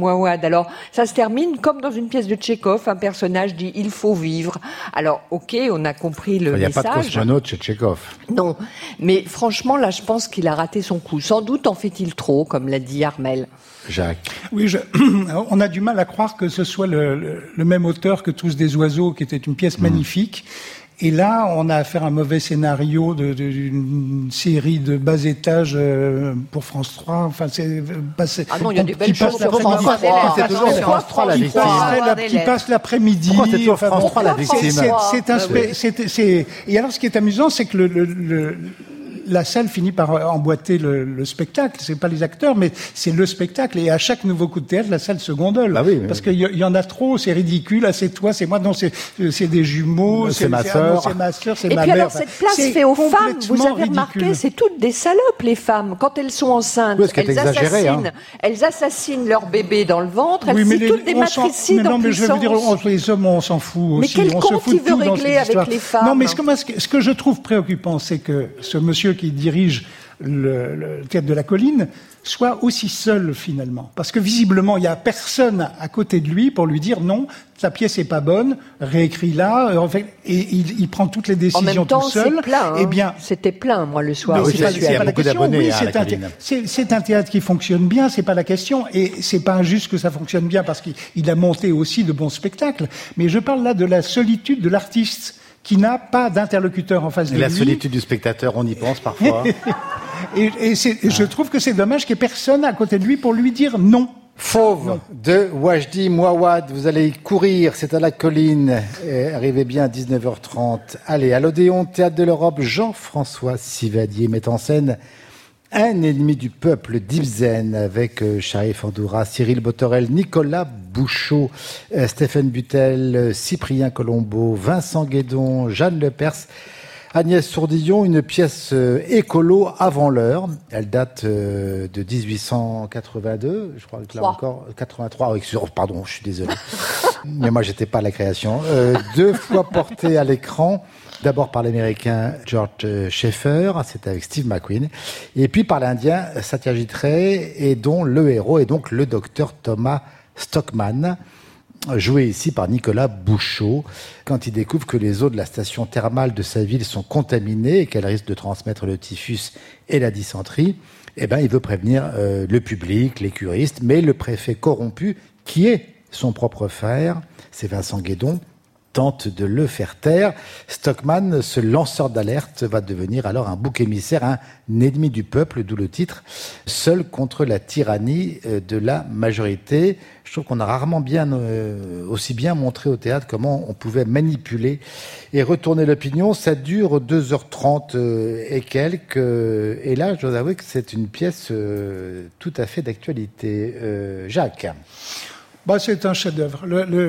Mouawad. Alors, ça se termine comme dans une pièce de Tchekhov. Un personnage dit « il faut vivre ». Alors, ok, on a compris le message. Il n'y a pas de cosmonaute chez Tchekhov. Non, mais franchement, là, je pense qu'il a raté son coup. Sans doute en fait-il trop, comme l'a dit Armel. Jacques. Oui, on a du mal à croire que ce soit le même auteur que Tous des oiseaux, qui était une pièce magnifique. Et là, on a affaire à un mauvais scénario d'une série de bas étages pour France 3. Enfin, ah non, il y a des belles choses sur France 3. C'est toujours France 3 la victime. Qui passe l'après-midi. Pourquoi c'est toujours France 3 la victime? Et alors, ce qui est amusant, c'est que la salle finit par emboîter le spectacle. C'est pas les acteurs, mais c'est le spectacle. Et à chaque nouveau coup de théâtre, la salle se gondole. Bah oui, parce qu'il y en a trop, c'est ridicule. Ah, c'est toi, c'est moi. Non, c'est des jumeaux. C'est ma sœur. C'est ma sœur, c'est ma mère. Et puis alors, cette place fait aux femmes, vous avez remarqué, c'est toutes des salopes, les femmes. Quand elles sont enceintes, elles assassinent leur bébé dans le ventre. Elles sont toutes des matricides en puissance. Mais je vais vous dire, les hommes, on s'en fout aussi. Mais quel compte il veut régler avec les femmes? Non, mais ce que je trouve préoccupant, c'est que ce monsieur qui dirige le théâtre de la Colline soit aussi seul finalement, parce que visiblement il y a personne à côté de lui pour lui dire non, ta pièce est pas bonne, réécris-la, et il prend toutes les décisions tout seul. En même temps, c'est plein. Eh bien, c'était plein, moi, le soir. Oui, il y a beaucoup d'abonnés à la Colline. C'est un théâtre qui fonctionne bien, c'est pas la question, et c'est pas injuste que ça fonctionne bien parce qu'il a monté aussi de bons spectacles. Mais je parle là de la solitude de l'artiste, qui n'a pas d'interlocuteur en face de lui. La solitude du spectateur, on y pense parfois. Je trouve que c'est dommage qu'il n'y ait personne à côté de lui pour lui dire non. Fauve de Wajdi Mouawad, vous allez courir, c'est à la Colline. Arrivez bien à 19h30. Allez, à l'Odéon, Théâtre de l'Europe, Jean-François Sivadier met en scène Un ennemi du peuple d'Ibsen avec Sharif Andoura, Cyril Botorel, Nicolas Bouchot, Stéphane Butel, Cyprien Colombo, Vincent Guédon, Jeanne Lepers, Agnès Sourdillon, une pièce écolo avant l'heure. Elle date de 1882, je crois que là encore, 83, pardon, je suis désolé. Mais moi, j'étais pas à la création. 2 fois portée à l'écran. D'abord par l'américain George Schaeffer, c'était avec Steve McQueen, et puis par l'indien Satyajit Ray, et dont le héros est donc le docteur Thomas Stockman, joué ici par Nicolas Bouchot, quand il découvre que les eaux de la station thermale de sa ville sont contaminées et qu'elles risquent de transmettre le typhus et la dysenterie. Eh ben, il veut prévenir le public, les curistes, mais le préfet corrompu, qui est son propre frère, c'est Vincent Guédon, tente de le faire taire. Stockman, ce lanceur d'alerte, va devenir alors un bouc émissaire, un ennemi du peuple, d'où le titre, seul contre la tyrannie de la majorité. Je trouve qu'on a rarement aussi bien montré au théâtre comment on pouvait manipuler et retourner l'opinion. Ça dure 2h30 et quelques. Et là, je dois avouer que c'est une pièce tout à fait d'actualité. Jacques. C'est un chef-d'œuvre.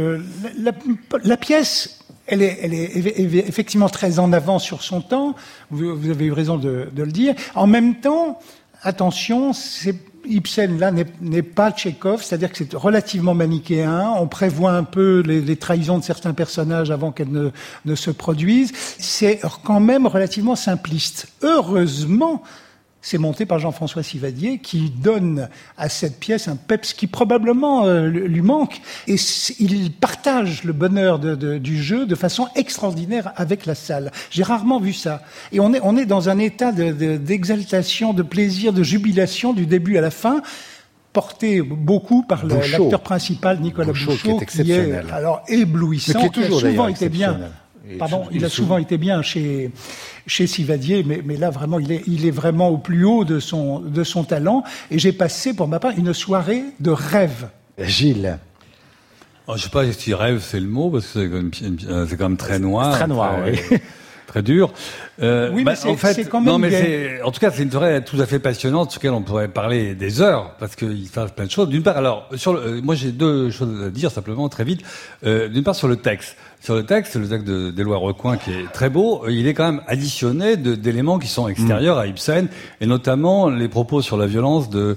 La pièce, elle est effectivement très en avance sur son temps. Vous avez eu raison de le dire. En même temps, attention, Ibsen là n'est pas Tchekhov, c'est-à-dire que c'est relativement manichéen. On prévoit un peu les trahisons de certains personnages avant qu'elles ne se produisent. C'est quand même relativement simpliste. Heureusement, c'est monté par Jean-François Sivadier, qui donne à cette pièce un peps qui probablement lui manque. Et il partage le bonheur du jeu de façon extraordinaire avec la salle. J'ai rarement vu ça. Et on est dans un état d'exaltation, de plaisir, de jubilation du début à la fin, porté beaucoup par l'acteur principal, Nicolas Bouchot, qui est exceptionnel. Alors éblouissant, qui est toujours, qui a souvent été bien. Il a souvent été bien chez Sivadier, mais là vraiment, il est vraiment au plus haut de son talent. Et j'ai passé, pour ma part, une soirée de rêve. Gilles. Je sais pas si rêve c'est le mot, parce que c'est quand même très noir. Très noir, oui. Très dur. Oui, mais c'est quand même. Non, mais en tout cas, c'est une soirée tout à fait passionnante sur laquelle on pourrait parler des heures, parce qu'il se passe plein de choses. D'une part, alors, moi j'ai 2 choses à dire simplement très vite. D'une part, sur le texte. Sur le texte d'Éloi Recoing, qui est très beau, il est quand même additionné d'éléments qui sont extérieurs à Ibsen, et notamment les propos sur la violence de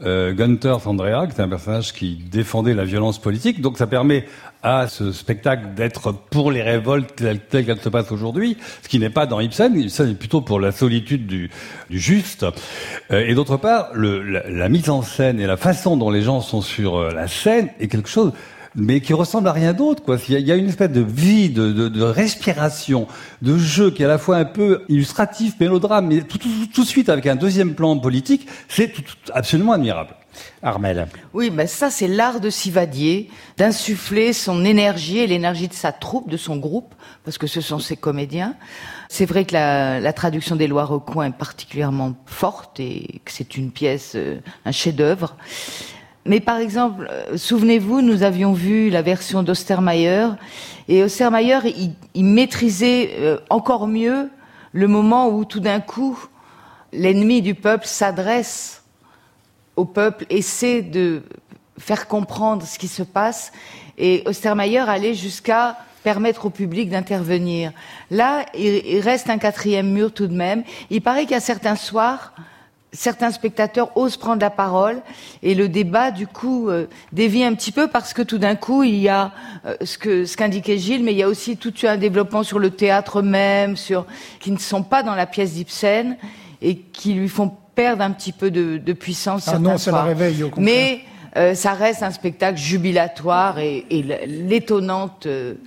Gunther Andrea, qui est un personnage qui défendait la violence politique. Donc ça permet à ce spectacle d'être pour les révoltes telles qu'elles se passent aujourd'hui, ce qui n'est pas dans Ibsen. Ibsen est plutôt pour la solitude du juste. Et d'autre part, la mise en scène et la façon dont les gens sont sur la scène est quelque chose, mais qui ressemble à rien d'autre, quoi. Il y a une espèce de vie, de respiration, de jeu qui est à la fois un peu illustratif, mélodrame, mais tout de suite avec un deuxième plan politique, c'est absolument admirable. Armelle. Oui, ben ça c'est l'art de Sivadier, d'insuffler son énergie et l'énergie de sa troupe, de son groupe, parce que ce sont ses comédiens. C'est vrai que la traduction des Lois Recoins est particulièrement forte et que c'est une pièce, un chef-d'œuvre. Mais par exemple, souvenez-vous, nous avions vu la version d'Ostermayer, et Ostermayer, il maîtrisait encore mieux le moment où tout d'un coup, l'ennemi du peuple s'adresse au peuple, essaie de faire comprendre ce qui se passe, et Ostermayer allait jusqu'à permettre au public d'intervenir. Là, il reste un quatrième mur tout de même. Il paraît qu'il y a certains soirs, certains spectateurs osent prendre la parole, et le débat, du coup, dévie un petit peu, parce que tout d'un coup, il y a ce qu'indiquait Gilles, mais il y a aussi tout un développement sur le théâtre même, qui ne sont pas dans la pièce d'Ibsen, et qui lui font perdre un petit peu de puissance. Ah non, ça la réveille, au contraire. Mais ça reste un spectacle jubilatoire, et l'étonnante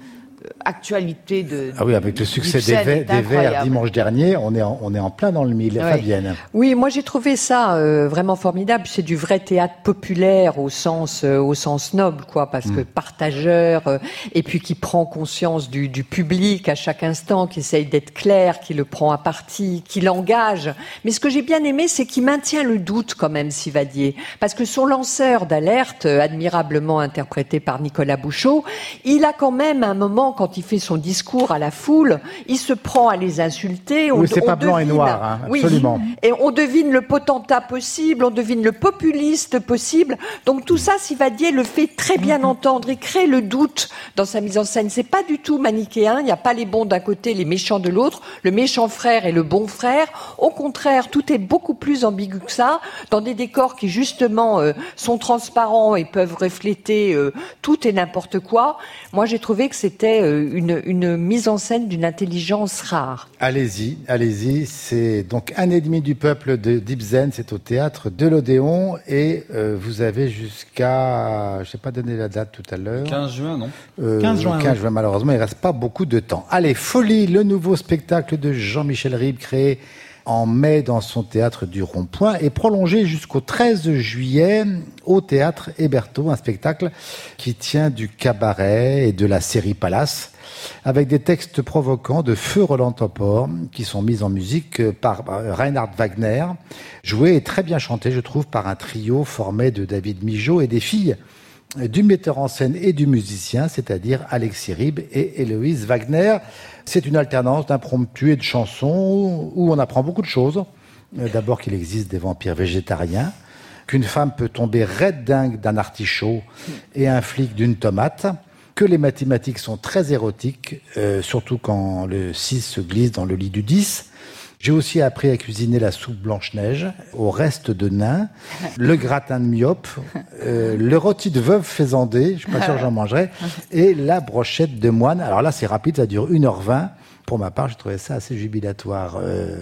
actualité de Ah oui, avec le succès des Verts dimanche dernier, on est en plein dans le mille. Ouais. Fabienne. Oui, moi j'ai trouvé ça vraiment formidable. C'est du vrai théâtre populaire au sens noble, quoi, parce que partageur, et puis qui prend conscience du public à chaque instant, qui essaye d'être clair, qui le prend à partie, qui l'engage. Mais ce que j'ai bien aimé, c'est qu'il maintient le doute quand même, Sivadier, parce que son lanceur d'alerte, admirablement interprété par Nicolas Bouchot, il a quand même un moment, quand il fait son discours à la foule, il se prend à les insulter. Oui, c'est pas blanc et noir, hein, absolument. Oui, et on devine le potentat possible, on devine le populiste possible. Donc tout ça, Sivadier le fait très bien entendre. Il crée le doute dans sa mise en scène. C'est pas du tout manichéen. Il n'y a pas les bons d'un côté, les méchants de l'autre, le méchant frère et le bon frère. Au contraire, tout est beaucoup plus ambigu que ça, dans des décors qui justement sont transparents et peuvent refléter tout et n'importe quoi. Moi, j'ai trouvé que c'était une mise en scène d'une intelligence rare. Allez-y. C'est donc 1,5 du peuple d'Ibsen, c'est au théâtre de l'Odéon, et vous avez jusqu'à, je n'ai pas donné la date tout à l'heure. 15 juin, non 15 juin, malheureusement, il ne reste pas beaucoup de temps. Allez, Folie, le nouveau spectacle de Jean-Michel Ribes, créé en mai dans son théâtre du Rond-Point, et prolongé jusqu'au 13 juillet au théâtre Hébertot, un spectacle qui tient du cabaret et de la série Palace, avec des textes provocants de Feu Roland Topor, qui sont mis en musique par Reinhard Wagner, joué et très bien chanté, je trouve, par un trio formé de David Migeot et des filles du metteur en scène et du musicien, c'est-à-dire Alexis Ribes et Héloïse Wagner. C'est une alternance d'impromptu et de chansons où on apprend beaucoup de choses. D'abord qu'il existe des vampires végétariens, qu'une femme peut tomber raide dingue d'un artichaut et un flic d'une tomate, que les mathématiques sont très érotiques, surtout quand le 6 se glisse dans le lit du 10. J'ai aussi appris à cuisiner la soupe Blanche-Neige au reste de nain, le gratin de myope, le rôti de veuve faisandé, je suis pas sûr que j'en mangerai, et la brochette de moine. Alors là, c'est rapide, ça dure 1h20. Pour ma part, j'ai trouvé ça assez jubilatoire.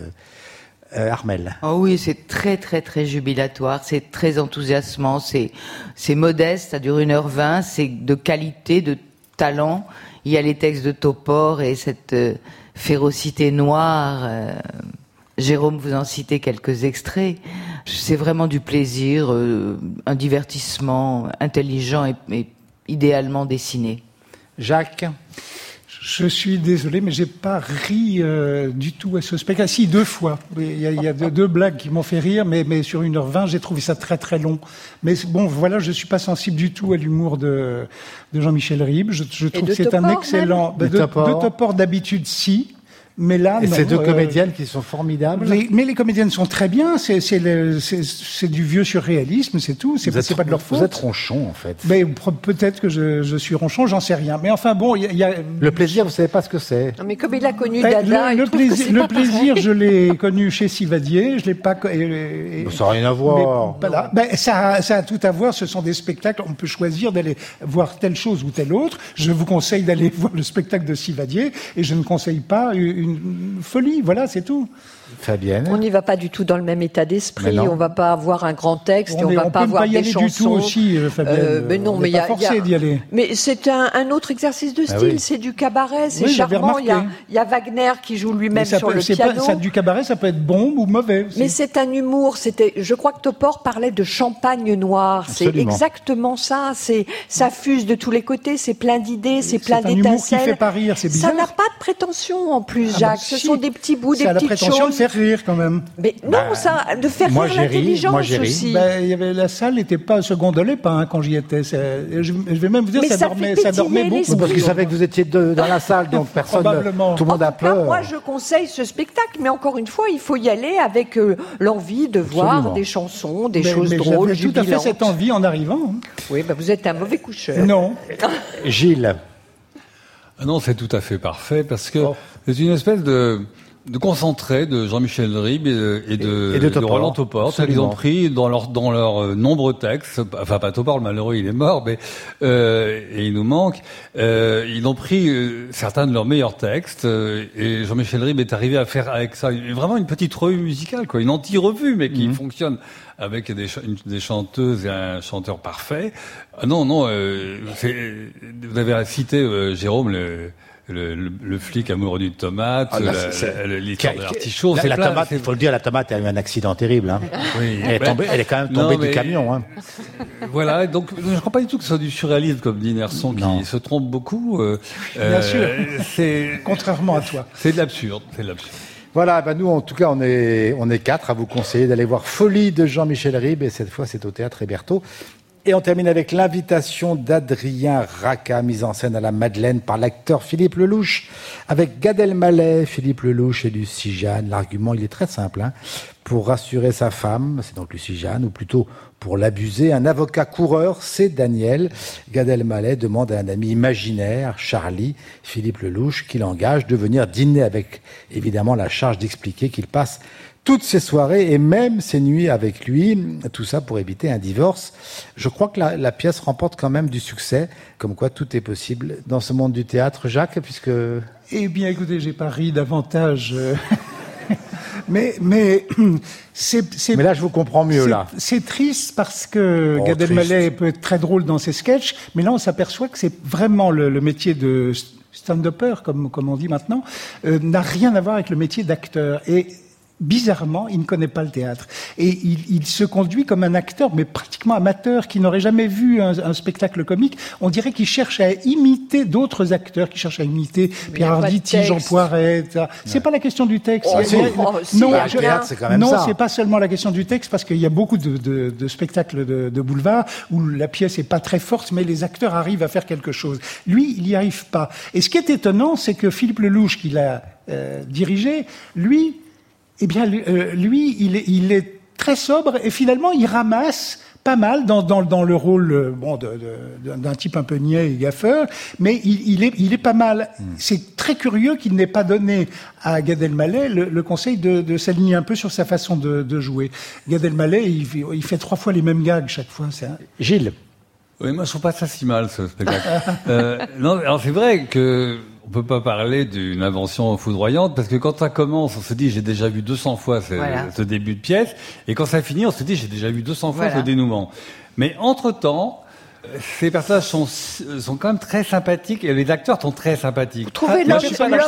Armelle. Oh oui, c'est très très très jubilatoire, c'est très enthousiasmant, c'est modeste, ça dure 1h20, c'est de qualité, de talent. Il y a les textes de Topor et cette férocité noire. Jérôme vous en citait quelques extraits. C'est vraiment du plaisir, un divertissement intelligent et idéalement dessiné. Jacques? Je suis désolé, mais j'ai pas ri du tout à ce spectacle. Si, 2 fois. Il y a deux blagues qui m'ont fait rire, mais sur 1h20, j'ai trouvé ça très très long. Mais bon, voilà, je suis pas sensible du tout à l'humour de Jean-Michel Ribes. Je trouve que c'est un excellent... De Topor d'habitude, si. Mais là, et non. Ces deux comédiennes qui sont formidables. Mais les comédiennes sont très bien. C'est du vieux surréalisme, c'est tout. C'est pas de leur faute. Vous êtes ronchon, en fait. Mais peut-être que je suis ronchon, j'en sais rien. Mais enfin bon, il y a le plaisir, vous savez pas ce que c'est. Non, mais comme il a connu Dada, le plaisir, je l'ai connu chez Sivadier. Je l'ai pas. Ça n'a rien à voir. Voilà. Ça a tout à voir. Ce sont des spectacles. On peut choisir d'aller voir telle chose ou telle autre. Je vous conseille d'aller voir le spectacle de Sivadier, et je ne conseille pas une folie, voilà, c'est tout. Fabienne. On n'y va pas du tout dans le même état d'esprit. On va pas avoir un grand texte, on va pas avoir des chansons. On peut pas y aller du tout aussi, Fabienne. Mais non, mais il y a forcé d'y aller. Mais c'est un autre exercice de style. C'est du cabaret, c'est charmant. Il y a Wagner qui joue lui-même sur le piano. Du cabaret, ça peut être bon ou mauvais aussi. Mais c'est un humour. Je crois que Topor parlait de champagne noir. Absolument. C'est exactement ça. Ça fuse de tous les côtés. C'est plein d'idées, c'est plein d'étincelles. C'est un humour qui fait pas rire, c'est bizarre. Ça n'a pas de prétention en plus, Jacques. Ce sont des petits bouts, des petites choses. Ça a la prétention de faire rire quand même. Mais non, ça, de faire rire l'intelligence aussi. Il y avait la salle n'était pas se gondolait pas quand j'y étais. Je vais même vous dire, ça dormait beaucoup. Parce qu'ils savaient que vous étiez dans la salle, donc personne, tout le monde a peur. Moi, je conseille ce spectacle, mais encore une fois, il faut y aller avec l'envie de voir des chansons, des choses drôles, j'avais tout à fait cette envie en arrivant. Oui, vous êtes un mauvais coucheur. Non. Gilles. Non, c'est tout à fait parfait, parce que c'est une espèce de concentré de Jean-Michel Ribes et de Roland Topor. Ils ont pris dans leurs nombreux textes, enfin pas Topor, le malheureux il est mort, mais et il nous manque. Ils ont pris certains de leurs meilleurs textes et Jean-Michel Ribes est arrivé à faire avec ça vraiment une petite revue musicale, quoi, une anti-revue, mais qui fonctionne avec des chanteuses et un chanteur parfait. Non, vous avez cité Jérôme le flic amoureux d'une tomate, l'histoire de l'artichaut. La tomate, il faut le dire, la tomate a eu un accident terrible. Hein. Oui, elle est quand même tombée du camion. Hein. Voilà, donc je ne crois pas du tout que ce soit du surréalisme comme dit Nerson, qui se trompe beaucoup. Bien sûr, contrairement à toi. C'est de l'absurde, Voilà, nous en tout cas on est 4 à vous conseiller d'aller voir Folie de Jean-Michel Ribes, et cette fois c'est au Théâtre Hébertot. Et on termine avec l'invitation d'Adrien Raca, mise en scène à la Madeleine par l'acteur Philippe Lelouch, avec Gad Elmaleh, Philippe Lelouch et Lucie Jeanne. L'argument, il est très simple. Pour rassurer sa femme, c'est donc Lucie Jeanne, ou plutôt pour l'abuser, un avocat coureur, c'est Daniel. Gad Elmaleh demande à un ami imaginaire, Charlie, Philippe Lelouch, qu'il engage de venir dîner avec, évidemment, la charge d'expliquer qu'il passe toutes ses soirées et même ses nuits avec lui, tout ça pour éviter un divorce. Je crois que la pièce remporte quand même du succès, comme quoi tout est possible dans ce monde du théâtre, Jacques, puisque... Eh bien, écoutez, j'ai pas ri davantage... Mais là, je vous comprends mieux, là. C'est triste parce que Gad Elmaleh peut être très drôle dans ses sketchs, mais là, on s'aperçoit que c'est vraiment le métier de stand-upper, comme on dit maintenant, n'a rien à voir avec le métier d'acteur. Et bizarrement, il ne connaît pas le théâtre. Et il se conduit comme un acteur, mais pratiquement amateur, qui n'aurait jamais vu un spectacle comique. On dirait qu'il cherche à imiter d'autres acteurs, qui cherchent à imiter Pierre Arditi, Jean Poiret. C'est pas la question du texte. Non, le théâtre, c'est quand même ça. Non, c'est pas seulement la question du texte, parce qu'il y a beaucoup de spectacles de boulevard où la pièce est pas très forte, mais les acteurs arrivent à faire quelque chose. Lui, il n'y arrive pas. Et ce qui est étonnant, c'est que Philippe Lelouch, qui l'a dirigé, lui, il est très sobre et finalement il ramasse pas mal dans le rôle d'un type un peu niais et gaffeur, mais il est pas mal. C'est très curieux qu'il n'ait pas donné à Gad Elmaleh le conseil de s'aligner un peu sur sa façon de jouer. Gad Elmaleh, il fait 3 fois les mêmes gags chaque fois. Gilles. Oui, moi je trouve pas ça si mal ce spectacle. Non, alors c'est vrai que on peut pas parler d'une invention foudroyante parce que quand ça commence, on se dit j'ai déjà vu 200 fois ce début de pièce, et quand ça finit, on se dit j'ai déjà vu 200 fois ce dénouement. Mais entre-temps, ces personnages sont quand même très sympathiques et les acteurs sont très sympathiques. Vous trouvez l'homme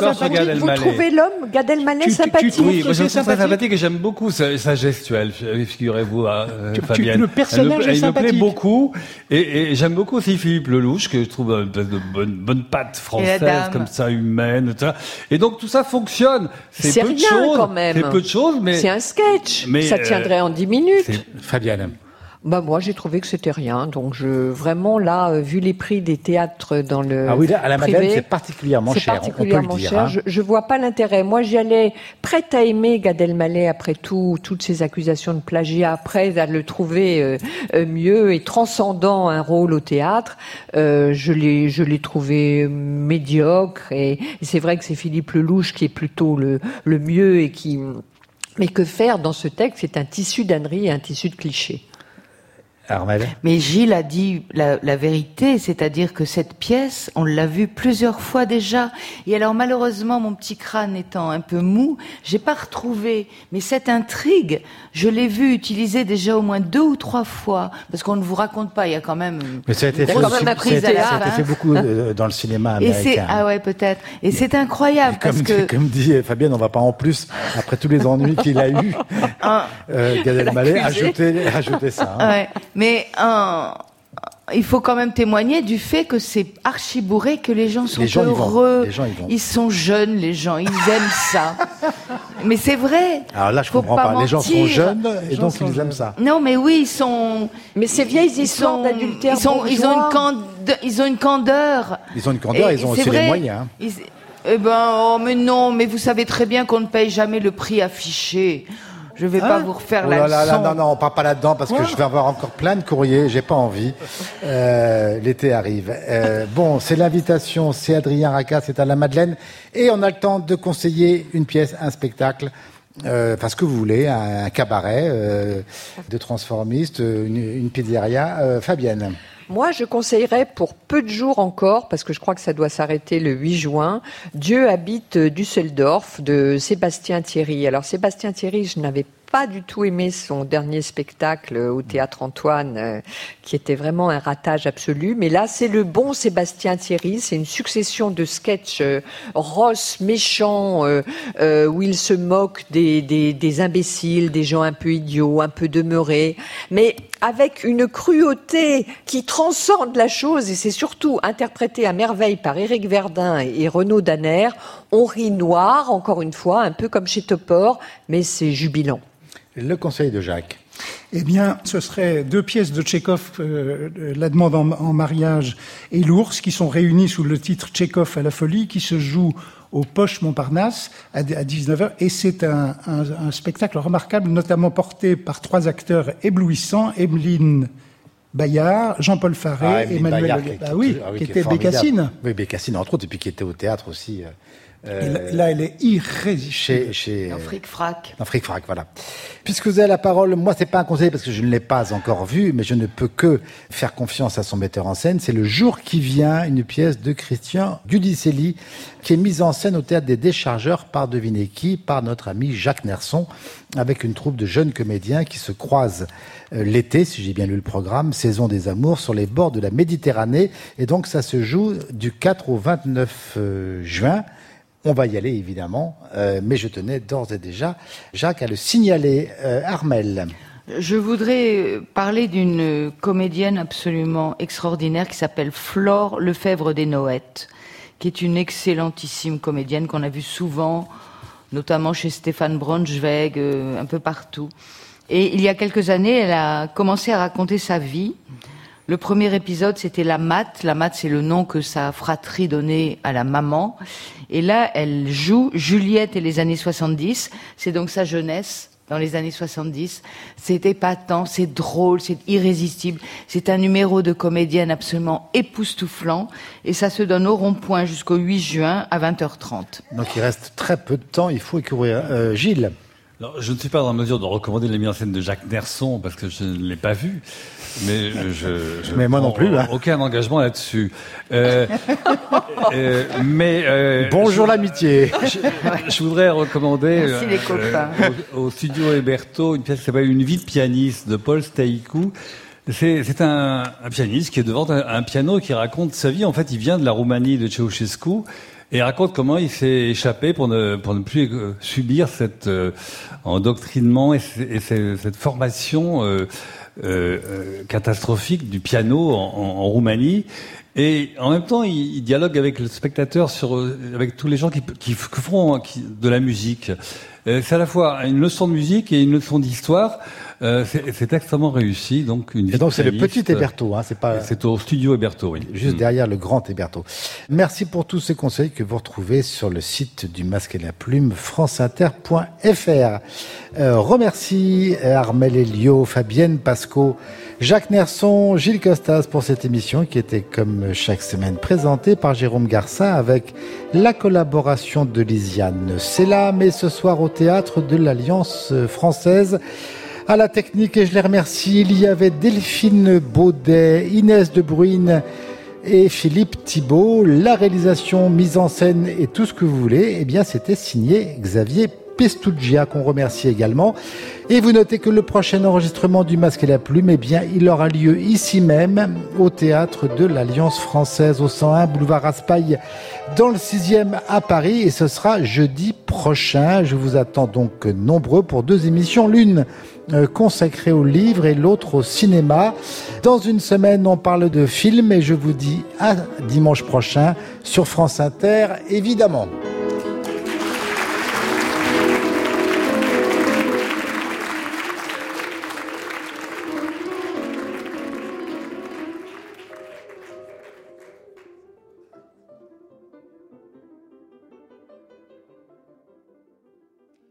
Gad Elmaleh sympathique? Oui, moi je le trouve très sympathique et j'aime beaucoup sa gestuelle. Figurez-vous, Fabienne. Le personnage est sympathique. Il me plaît beaucoup et j'aime beaucoup aussi Philippe Lelouch, que je trouve une espèce de bonne patte française comme ça, humaine, etc. Et donc tout ça fonctionne. C'est peu rien de choses, quand même. C'est peu de choses, mais c'est un sketch. Ça tiendrait en 10 minutes. Fabienne. Moi, j'ai trouvé que c'était rien. Donc, vraiment, là, vu les prix des théâtres dans le là, à la privé, Madeleine, c'est particulièrement cher. C'est particulièrement on peut le dire, cher. hein. Je vois pas l'intérêt. Moi, j'y allais prête à aimer Gad Elmaleh après toutes ces accusations de plagiat, prête à le trouver mieux et transcendant un rôle au théâtre. Je l'ai trouvé médiocre. Et c'est vrai que c'est Philippe Lelouch qui est plutôt le mieux et qui... Mais que faire dans ce texte? C'est un tissu d'ânerie et un tissu de clichés. Armelle. Mais Gilles a dit la vérité, c'est-à-dire que cette pièce, on l'a vue plusieurs fois déjà. Et alors malheureusement, mon petit crâne étant un peu mou, j'ai pas retrouvé. Mais cette intrigue, je l'ai vue utilisée déjà au moins 2 ou 3 fois, parce qu'on ne vous raconte pas. Il y a quand même. Mais ça a été fait beaucoup dans le cinéma américain. Peut-être. Et c'est incroyable comme dit Fabienne, on va pas en plus après tous les ennuis qu'il a eu. Gad Elmaleh ajouter ça. Hein. Ouais. Mais il faut quand même témoigner du fait que c'est archi bourré, que les gens sont heureux. Les gens y vont. Ils sont jeunes, les gens, ils aiment ça. Mais c'est vrai. Alors là, je comprends pas. Les gens sont jeunes et donc ils aiment ça. Non, mais oui, ils sont. Mais ces vieilles histoires d'adultère. Ils ont une candeur. Ils ont une candeur, ils ont aussi les moyens. Mais non, mais vous savez très bien qu'on ne paye jamais le prix affiché. Je vais pas vous refaire la leçon. Non, on part pas là-dedans parce que je vais avoir encore plein de courriers, j'ai pas envie. L'été arrive. C'est l'invitation, c'est Adrien Racah, c'est à la Madeleine. Et on a le temps de conseiller une pièce, un spectacle, ce que vous voulez, un cabaret de transformistes, une pizzeria. Fabienne. Moi, je conseillerais pour peu de jours encore, parce que je crois que ça doit s'arrêter le 8 juin, Dieu habite Düsseldorf de Sébastien Thierry. Alors, Sébastien Thierry, je n'avais pas du tout aimé son dernier spectacle au Théâtre Antoine, qui était vraiment un ratage absolu. Mais là, c'est le bon Sébastien Thierry. C'est une succession de sketchs rosses, méchants, où il se moque des imbéciles, des gens un peu idiots, un peu demeurés, mais avec une cruauté qui transcende la chose, et c'est surtout interprété à merveille par Éric Verdun et Renaud Danner. On rit noir, encore une fois, un peu comme chez Topor, mais c'est jubilant. Le conseil de Jacques. Eh bien, ce serait 2 pièces de Tchekhov, La demande en mariage et L'ours, qui sont réunies sous le titre Tchekhov à la folie, qui se joue au Poche Montparnasse à 19h. Et c'est un spectacle remarquable, notamment porté par 3 acteurs éblouissants, Emeline Bayard, Jean-Paul Faré, Emmanuel qui était Bécassine. Oui, Bécassine, entre autres, et puis qui était au théâtre aussi. Et là, elle est irrésistible. Dans Fric-Frac. Dans Fric-Frac, voilà. Puisque vous avez la parole, moi, c'est pas un conseil parce que je ne l'ai pas encore vu, mais je ne peux que faire confiance à son metteur en scène. C'est Le jour qui vient, une pièce de Christian Giudicelli, qui est mise en scène au Théâtre des Déchargeurs par, devinez qui, par notre ami Jacques Nerson, avec une troupe de jeunes comédiens qui se croisent l'été, si j'ai bien lu le programme, saison des amours, sur les bords de la Méditerranée. Et donc, ça se joue du 4 au 29 juin. On va y aller, évidemment, mais je tenais d'ores et déjà, Jacques, à le signaler. Armelle. Je voudrais parler d'une comédienne absolument extraordinaire qui s'appelle Flore Lefebvre des Noëttes, qui est une excellentissime comédienne qu'on a vue souvent, notamment chez Stéphane Braunschweig, un peu partout. Et il y a quelques années, elle a commencé à raconter sa vie. Le premier épisode, c'était La Matte. La Matte, c'est le nom que sa fratrie donnait à la maman. Et là, elle joue Juliette et les années 70. C'est donc sa jeunesse dans les années 70. C'est épatant, c'est drôle, c'est irrésistible. C'est un numéro de comédienne absolument époustouflant. Et ça se donne au Rond-Point jusqu'au 8 juin à 20h30. Donc il reste très peu de temps, il faut y courir. Gilles. Alors, je ne suis pas dans la mesure de recommander les mises en scène de Jacques Nerson parce que je ne l'ai pas vu, mais mais moi non plus. Aucun engagement là-dessus. Bonjour l'amitié. Je voudrais recommander les copains. Au studio Héberto une pièce qui s'appelle Une vie de pianiste de Paul Staïkou. C'est un pianiste qui est devant un piano qui raconte sa vie. En fait, il vient de la Roumanie de Ceausescu. Et raconte comment il s'est échappé pour ne plus subir cet endoctrinement et cette formation catastrophique du piano en Roumanie. Et en même temps, il dialogue avec le spectateur avec tous les gens qui font de la musique. C'est à la fois une leçon de musique et une leçon d'histoire. C'est extrêmement réussi, donc une. Et donc c'est le petit Hébertot, hein, c'est pas. C'est au studio Hébertot, oui. Juste derrière le grand Hébertot. Merci pour tous ces conseils que vous retrouvez sur le site du Masque et la Plume, franceinter.fr. Remercie Armel Elio, Fabienne Pasco, Jacques Nerson, Gilles Costas pour cette émission qui était comme chaque semaine présentée par Jérôme Garcin avec la collaboration de Lisiane Sella, mais ce soir au théâtre de l'Alliance française. À la technique, et je les remercie, il y avait Delphine Baudet, Inès de Bruyne et Philippe Thibault. La réalisation, mise en scène et tout ce que vous voulez, eh bien, c'était signé Xavier Pestugia, qu'on remercie également. Et vous notez que le prochain enregistrement du Masque et la Plume, eh bien, il aura lieu ici même, au théâtre de l'Alliance française, au 101 boulevard Raspail, dans le 6e à Paris. Et ce sera jeudi prochain. Je vous attends donc nombreux pour 2 émissions, l'une consacrée au livre et l'autre au cinéma. Dans une semaine, on parle de films et je vous dis à dimanche prochain sur France Inter, évidemment.